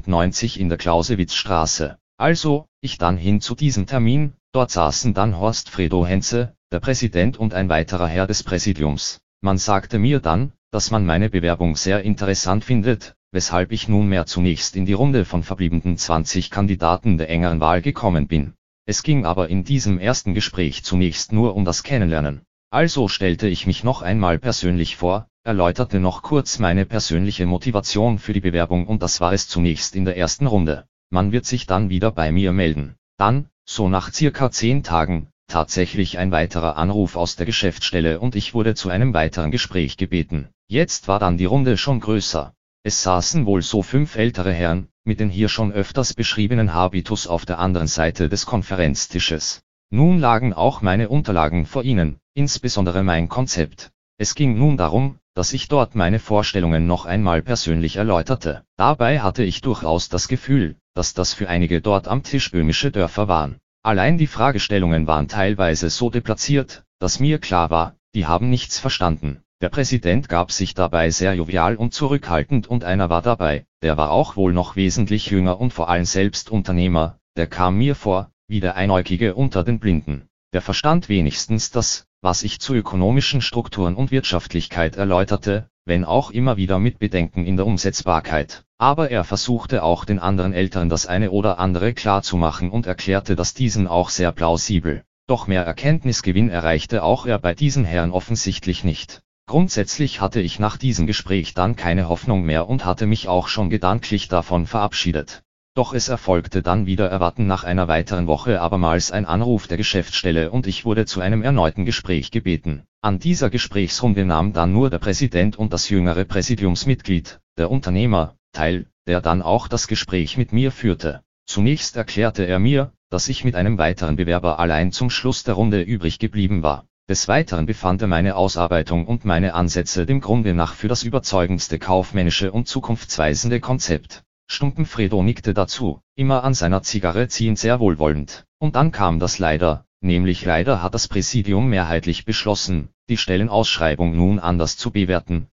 96 in der Clausewitzstraße. Also, ich dann hin zu diesem Termin, dort saßen dann Horst Fredo Henze, der Präsident und ein weiterer Herr des Präsidiums. Man sagte mir dann, dass man meine Bewerbung sehr interessant findet, weshalb ich nunmehr zunächst in die Runde von verbliebenen 20 Kandidaten der engeren Wahl gekommen bin. Es ging aber in diesem ersten Gespräch zunächst nur um das Kennenlernen. Also stellte ich mich noch einmal persönlich vor, erläuterte noch kurz meine persönliche Motivation für die Bewerbung und das war es zunächst in der ersten Runde. Man wird sich dann wieder bei mir melden. Dann, so nach circa 10 Tagen, tatsächlich ein weiterer Anruf aus der Geschäftsstelle und ich wurde zu einem weiteren Gespräch gebeten. Jetzt war dann die Runde schon größer. Es saßen wohl so 5 ältere Herren, mit den hier schon öfters beschriebenen Habitus auf der anderen Seite des Konferenztisches. Nun lagen auch meine Unterlagen vor ihnen, insbesondere mein Konzept. Es ging nun darum, dass ich dort meine Vorstellungen noch einmal persönlich erläuterte. Dabei hatte ich durchaus das Gefühl, dass das für einige dort am Tisch böhmische Dörfer waren. Allein die Fragestellungen waren teilweise so deplatziert, dass mir klar war, die haben nichts verstanden. Der Präsident gab sich dabei sehr jovial und zurückhaltend und einer war dabei, der war auch wohl noch wesentlich jünger und vor allem selbst Unternehmer, der kam mir vor, wie der Einäugige unter den Blinden. Der verstand wenigstens das, was ich zu ökonomischen Strukturen und Wirtschaftlichkeit erläuterte, wenn auch immer wieder mit Bedenken in der Umsetzbarkeit. Aber er versuchte auch den anderen Älteren das eine oder andere klarzumachen und erklärte das diesen auch sehr plausibel. Doch mehr Erkenntnisgewinn erreichte auch er bei diesen Herren offensichtlich nicht. Grundsätzlich hatte ich nach diesem Gespräch dann keine Hoffnung mehr und hatte mich auch schon gedanklich davon verabschiedet. Doch es erfolgte dann wieder erwarten nach einer weiteren Woche abermals ein Anruf der Geschäftsstelle und ich wurde zu einem erneuten Gespräch gebeten. An dieser Gesprächsrunde nahm dann nur der Präsident und das jüngere Präsidiumsmitglied, der Unternehmer, teil, der dann auch das Gespräch mit mir führte. Zunächst erklärte er mir, dass ich mit einem weiteren Bewerber allein zum Schluss der Runde übrig geblieben war. Des Weiteren befand er meine Ausarbeitung und meine Ansätze dem Grunde nach für das überzeugendste kaufmännische und zukunftsweisende Konzept. Stumpenfredo nickte dazu, immer an seiner Zigarre ziehend sehr wohlwollend. Und dann kam das Leider, nämlich leider hat das Präsidium mehrheitlich beschlossen, die Stellenausschreibung nun anders zu bewerten,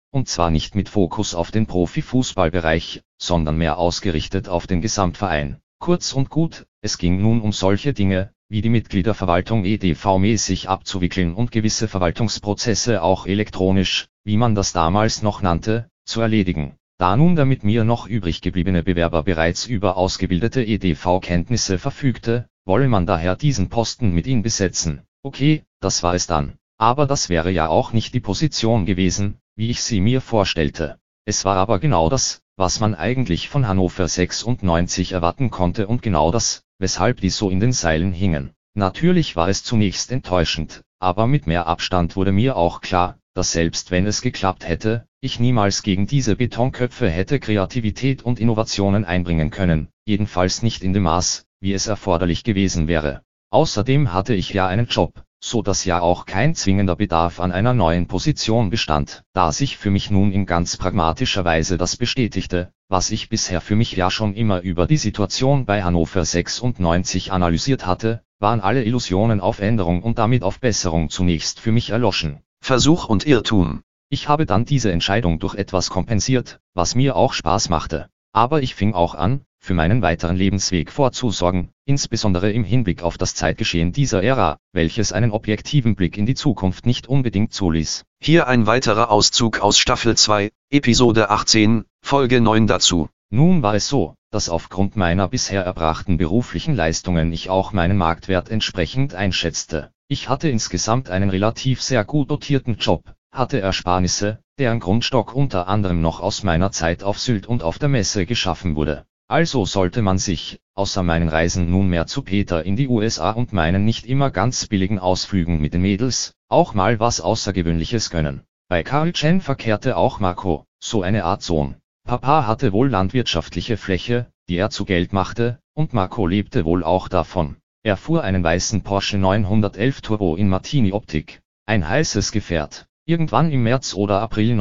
und zwar nicht mit Fokus auf den Profifußballbereich, sondern mehr ausgerichtet auf den Gesamtverein. Kurz und gut, es ging nun um solche Dinge, wie die Mitgliederverwaltung EDV-mäßig abzuwickeln und gewisse Verwaltungsprozesse auch elektronisch, wie man das damals noch nannte, zu erledigen. Da nun der mit mir noch übrig gebliebene Bewerber bereits über ausgebildete EDV-Kenntnisse verfügte, wolle man daher diesen Posten mit ihm besetzen. Okay, das war es dann. Aber das wäre ja auch nicht die Position gewesen, wie ich sie mir vorstellte. Es war aber genau das, was man eigentlich von Hannover 96 erwarten konnte und genau das, weshalb die so in den Seilen hingen. Natürlich war es zunächst enttäuschend, aber mit mehr Abstand wurde mir auch klar, dass selbst wenn es geklappt hätte, ich niemals gegen diese Betonköpfe hätte Kreativität und Innovationen einbringen können, jedenfalls nicht in dem Maß, wie es erforderlich gewesen wäre. Außerdem hatte ich ja einen Job, so dass ja auch kein zwingender Bedarf an einer neuen Position bestand, da sich für mich nun in ganz pragmatischer Weise das bestätigte, was ich bisher für mich ja schon immer über die Situation bei Hannover 96 analysiert hatte, waren alle Illusionen auf Änderung und damit auf Besserung zunächst für mich erloschen. Versuch und Irrtum. Ich habe dann diese Entscheidung durch etwas kompensiert, was mir auch Spaß machte. Aber ich fing auch an, für meinen weiteren Lebensweg vorzusorgen, insbesondere im Hinblick auf das Zeitgeschehen dieser Ära, welches einen objektiven Blick in die Zukunft nicht unbedingt zuließ. Hier ein weiterer Auszug aus Staffel 2, Episode 18, Folge 9 dazu. Nun war es so, dass aufgrund meiner bisher erbrachten beruflichen Leistungen ich auch meinen Marktwert entsprechend einschätzte. Ich hatte insgesamt einen relativ sehr gut dotierten Job, hatte Ersparnisse, deren Grundstock unter anderem noch aus meiner Zeit auf Sylt und auf der Messe geschaffen wurde. Also sollte man sich, außer meinen Reisen nunmehr zu Peter in die USA und meinen nicht immer ganz billigen Ausflügen mit den Mädels, auch mal was Außergewöhnliches gönnen. Bei Karl Chen verkehrte auch Marco, so eine Art Sohn. Papa hatte wohl landwirtschaftliche Fläche, die er zu Geld machte, und Marco lebte wohl auch davon. Er fuhr einen weißen Porsche 911 Turbo in Martini-Optik. Ein heißes Gefährt. Irgendwann im März oder April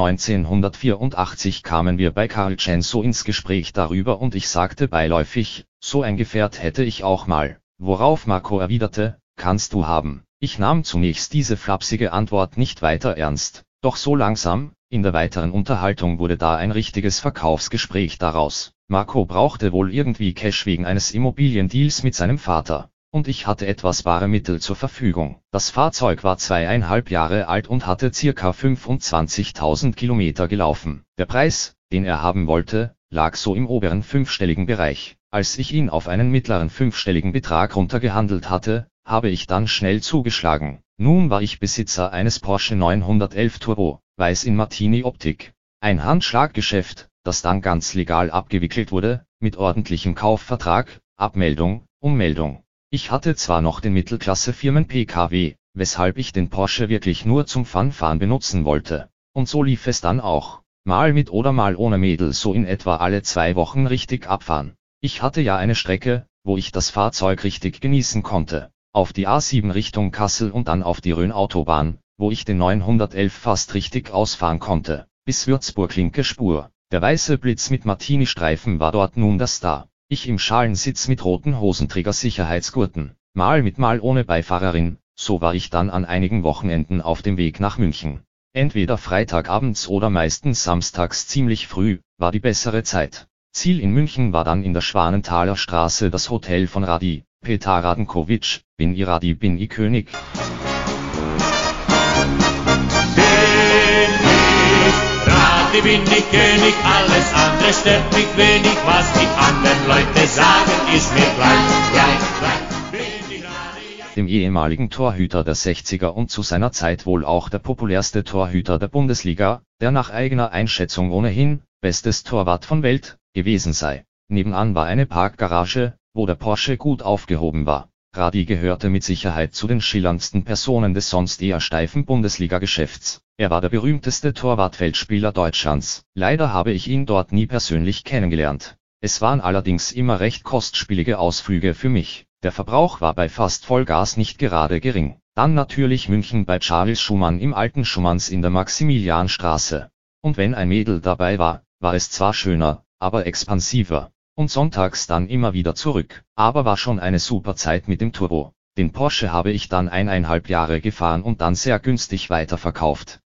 1984 kamen wir bei Karl Chen so ins Gespräch darüber und ich sagte beiläufig, so ein Gefährt hätte ich auch mal. Worauf Marco erwiderte, kannst du haben. Ich nahm zunächst diese flapsige Antwort nicht weiter ernst. Doch so langsam, in der weiteren Unterhaltung wurde da ein richtiges Verkaufsgespräch daraus. Marco brauchte wohl irgendwie Cash wegen eines Immobiliendeals mit seinem Vater. Und ich hatte etwas bare Mittel zur Verfügung. Das Fahrzeug war 2,5 Jahre alt und hatte ca. 25.000 Kilometer gelaufen. Der Preis, den er haben wollte, lag so im oberen fünfstelligen Bereich. Als ich ihn auf einen mittleren fünfstelligen Betrag runtergehandelt hatte, habe ich dann schnell zugeschlagen. Nun war ich Besitzer eines Porsche 911 Turbo, weiß in Martini-Optik. Ein Handschlaggeschäft, das dann ganz legal abgewickelt wurde, mit ordentlichem Kaufvertrag, Abmeldung, Ummeldung. Ich hatte zwar noch den Mittelklasse-Firmen-PKW, weshalb ich den Porsche wirklich nur zum Funfahren benutzen wollte. Und so lief es dann auch. Mal mit oder mal ohne Mädel so in etwa alle 2 Wochen richtig abfahren. Ich hatte ja eine Strecke, wo ich das Fahrzeug richtig genießen konnte. Auf die A7 Richtung Kassel und dann auf die Rhön-Autobahn, wo ich den 911 fast richtig ausfahren konnte, bis Würzburg linke Spur. Der weiße Blitz mit Martini-Streifen war dort nun der Star. Ich im Schalensitz mit roten Hosenträger-Sicherheitsgurten, mal mit mal ohne Beifahrerin, so war ich dann an einigen Wochenenden auf dem Weg nach München. Entweder Freitagabends oder meistens samstags ziemlich früh, war die bessere Zeit. Ziel in München war dann in der Schwanenthaler Straße das Hotel von Radi, Petar Radenkovic, bin I Radi bin I König. Radi bin ich König, alles andere stört mich wenig, was die anderen Leute sagen, ist mir gleich. Bin ich Radi, ja. Dem ehemaligen Torhüter der 60er und zu seiner Zeit wohl auch der populärste Torhüter der Bundesliga, der nach eigener Einschätzung ohnehin bestes Torwart von Welt gewesen sei. Nebenan war eine Parkgarage, wo der Porsche gut aufgehoben war. Radi gehörte mit Sicherheit zu den schillerndsten Personen des sonst eher steifen Bundesliga-Geschäfts. Er war der berühmteste Torwartfeldspieler Deutschlands. Leider habe ich ihn dort nie persönlich kennengelernt. Es waren allerdings immer recht kostspielige Ausflüge für mich. Der Verbrauch war bei fast Vollgas nicht gerade gering. Dann natürlich München bei Charles Schumann im alten Schumanns in der Maximilianstraße. Und wenn ein Mädel dabei war, war es zwar schöner, aber expansiver. Und sonntags dann immer wieder zurück. Aber war schon eine super Zeit mit dem Turbo. Den Porsche habe ich dann 1,5 Jahre gefahren und dann sehr günstig weiterverkauft.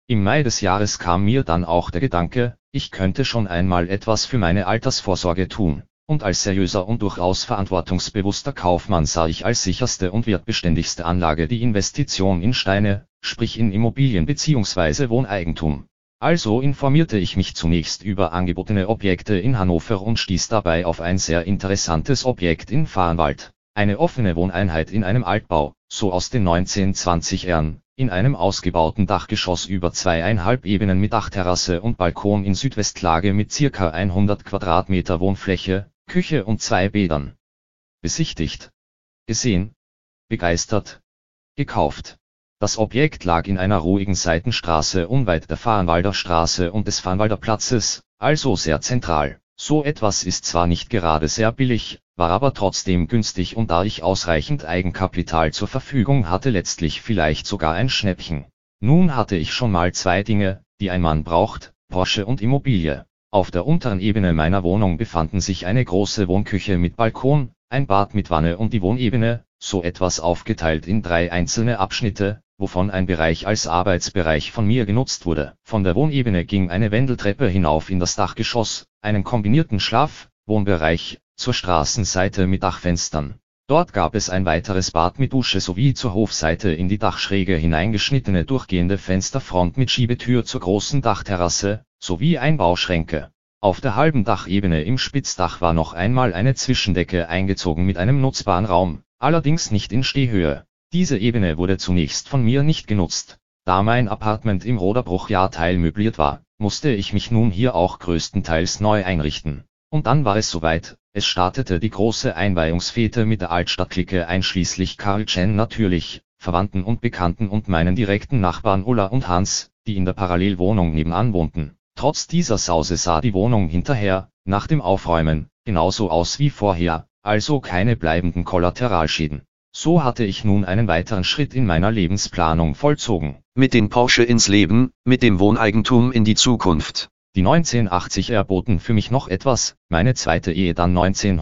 Im Mai des Jahres kam mir dann auch der Gedanke, ich könnte schon einmal etwas für meine Altersvorsorge tun. Und als seriöser und durchaus verantwortungsbewusster Kaufmann sah ich als sicherste und wertbeständigste Anlage die Investition in Steine, sprich in Immobilien bzw. Wohneigentum. Also informierte ich mich zunächst über angebotene Objekte in Hannover und stieß dabei auf ein sehr interessantes Objekt in Vahrenwald. Eine offene Wohneinheit in einem Altbau, so aus den 1920ern, in einem ausgebauten Dachgeschoss über 2,5 Ebenen mit Dachterrasse und Balkon in Südwestlage mit ca. 100 Quadratmeter Wohnfläche, Küche und 2 Bädern. Besichtigt, gesehen, begeistert, gekauft. Das Objekt lag in einer ruhigen Seitenstraße unweit der Vahrenwalder Straße und des Vahrenwalder Platzes, also sehr zentral. So etwas ist zwar nicht gerade sehr billig, war aber trotzdem günstig und da ich ausreichend Eigenkapital zur Verfügung hatte, letztlich vielleicht sogar ein Schnäppchen. Nun hatte ich schon mal 2 Dinge, die ein Mann braucht, Porsche und Immobilie. Auf der unteren Ebene meiner Wohnung befanden sich eine große Wohnküche mit Balkon, ein Bad mit Wanne und die Wohnebene, so etwas aufgeteilt in 3 einzelne Abschnitte, wovon ein Bereich als Arbeitsbereich von mir genutzt wurde. Von der Wohnebene ging eine Wendeltreppe hinauf in das Dachgeschoss, einen kombinierten Wohnbereich, zur Straßenseite mit Dachfenstern. Dort gab es ein weiteres Bad mit Dusche sowie zur Hofseite in die Dachschräge hineingeschnittene durchgehende Fensterfront mit Schiebetür zur großen Dachterrasse, sowie Einbauschränke. Auf der halben Dachebene im Spitzdach war noch einmal eine Zwischendecke eingezogen mit einem nutzbaren Raum, allerdings nicht in Stehhöhe. Diese Ebene wurde zunächst von mir nicht genutzt. Da mein Appartement im Roderbruchjahr teilmöbliert war, musste ich mich nun hier auch größtenteils neu einrichten. Und dann war es soweit, es startete die große Einweihungsfete mit der Altstadtklicke einschließlich Karl Chen natürlich, Verwandten und Bekannten und meinen direkten Nachbarn Ulla und Hans, die in der Parallelwohnung nebenan wohnten. Trotz dieser Sause sah die Wohnung hinterher, nach dem Aufräumen, genauso aus wie vorher, also keine bleibenden Kollateralschäden. So hatte ich nun einen weiteren Schritt in meiner Lebensplanung vollzogen. Mit den Porsche ins Leben, mit dem Wohneigentum in die Zukunft. Die 1980er boten für mich noch etwas, meine zweite Ehe dann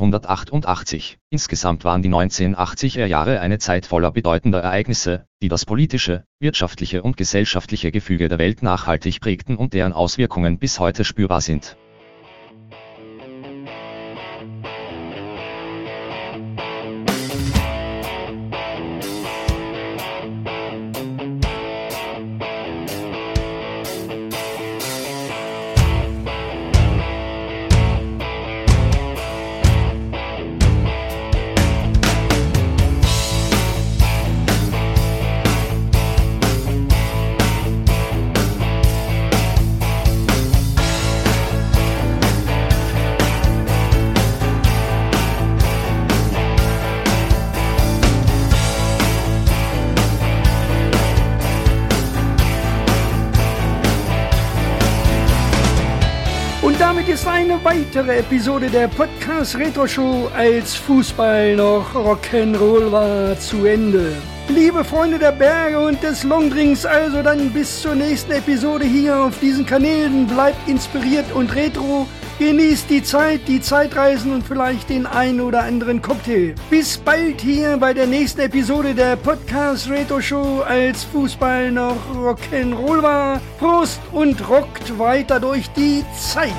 1988. Insgesamt waren die 1980er Jahre eine Zeit voller bedeutender Ereignisse, die das politische, wirtschaftliche und gesellschaftliche Gefüge der Welt nachhaltig prägten und deren Auswirkungen bis heute spürbar sind. Damit ist eine weitere Episode der Podcast Retro Show als Fußball noch Rock'n'Roll war zu Ende. Liebe Freunde der Berge und des Longdrinks, also dann bis zur nächsten Episode hier auf diesen Kanälen. Bleibt inspiriert und retro. Genießt die Zeit, die Zeitreisen und vielleicht den einen oder anderen Cocktail. Bis bald hier bei der nächsten Episode der Podcast Retro Show als Fußball noch Rock'n'Roll war. Prost und rockt weiter durch die Zeit.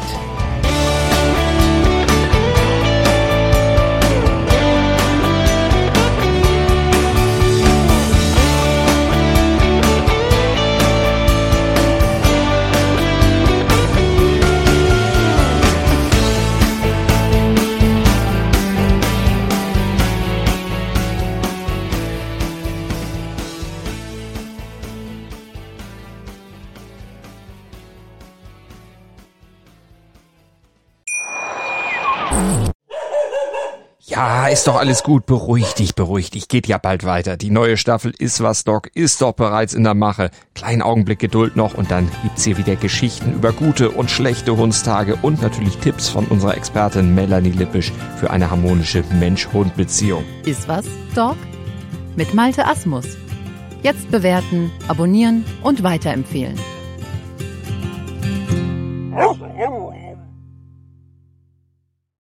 Ja, ist doch alles gut. Beruhig dich. Geht ja bald weiter. Die neue Staffel Ist was, Doc ist doch bereits in der Mache. Kleinen Augenblick Geduld noch und dann gibt's hier wieder Geschichten über gute und schlechte Hundstage und natürlich Tipps von unserer Expertin Melanie Lippisch für eine harmonische Mensch-Hund-Beziehung. Ist was, Doc? Mit Malte Asmus. Jetzt bewerten, abonnieren und weiterempfehlen.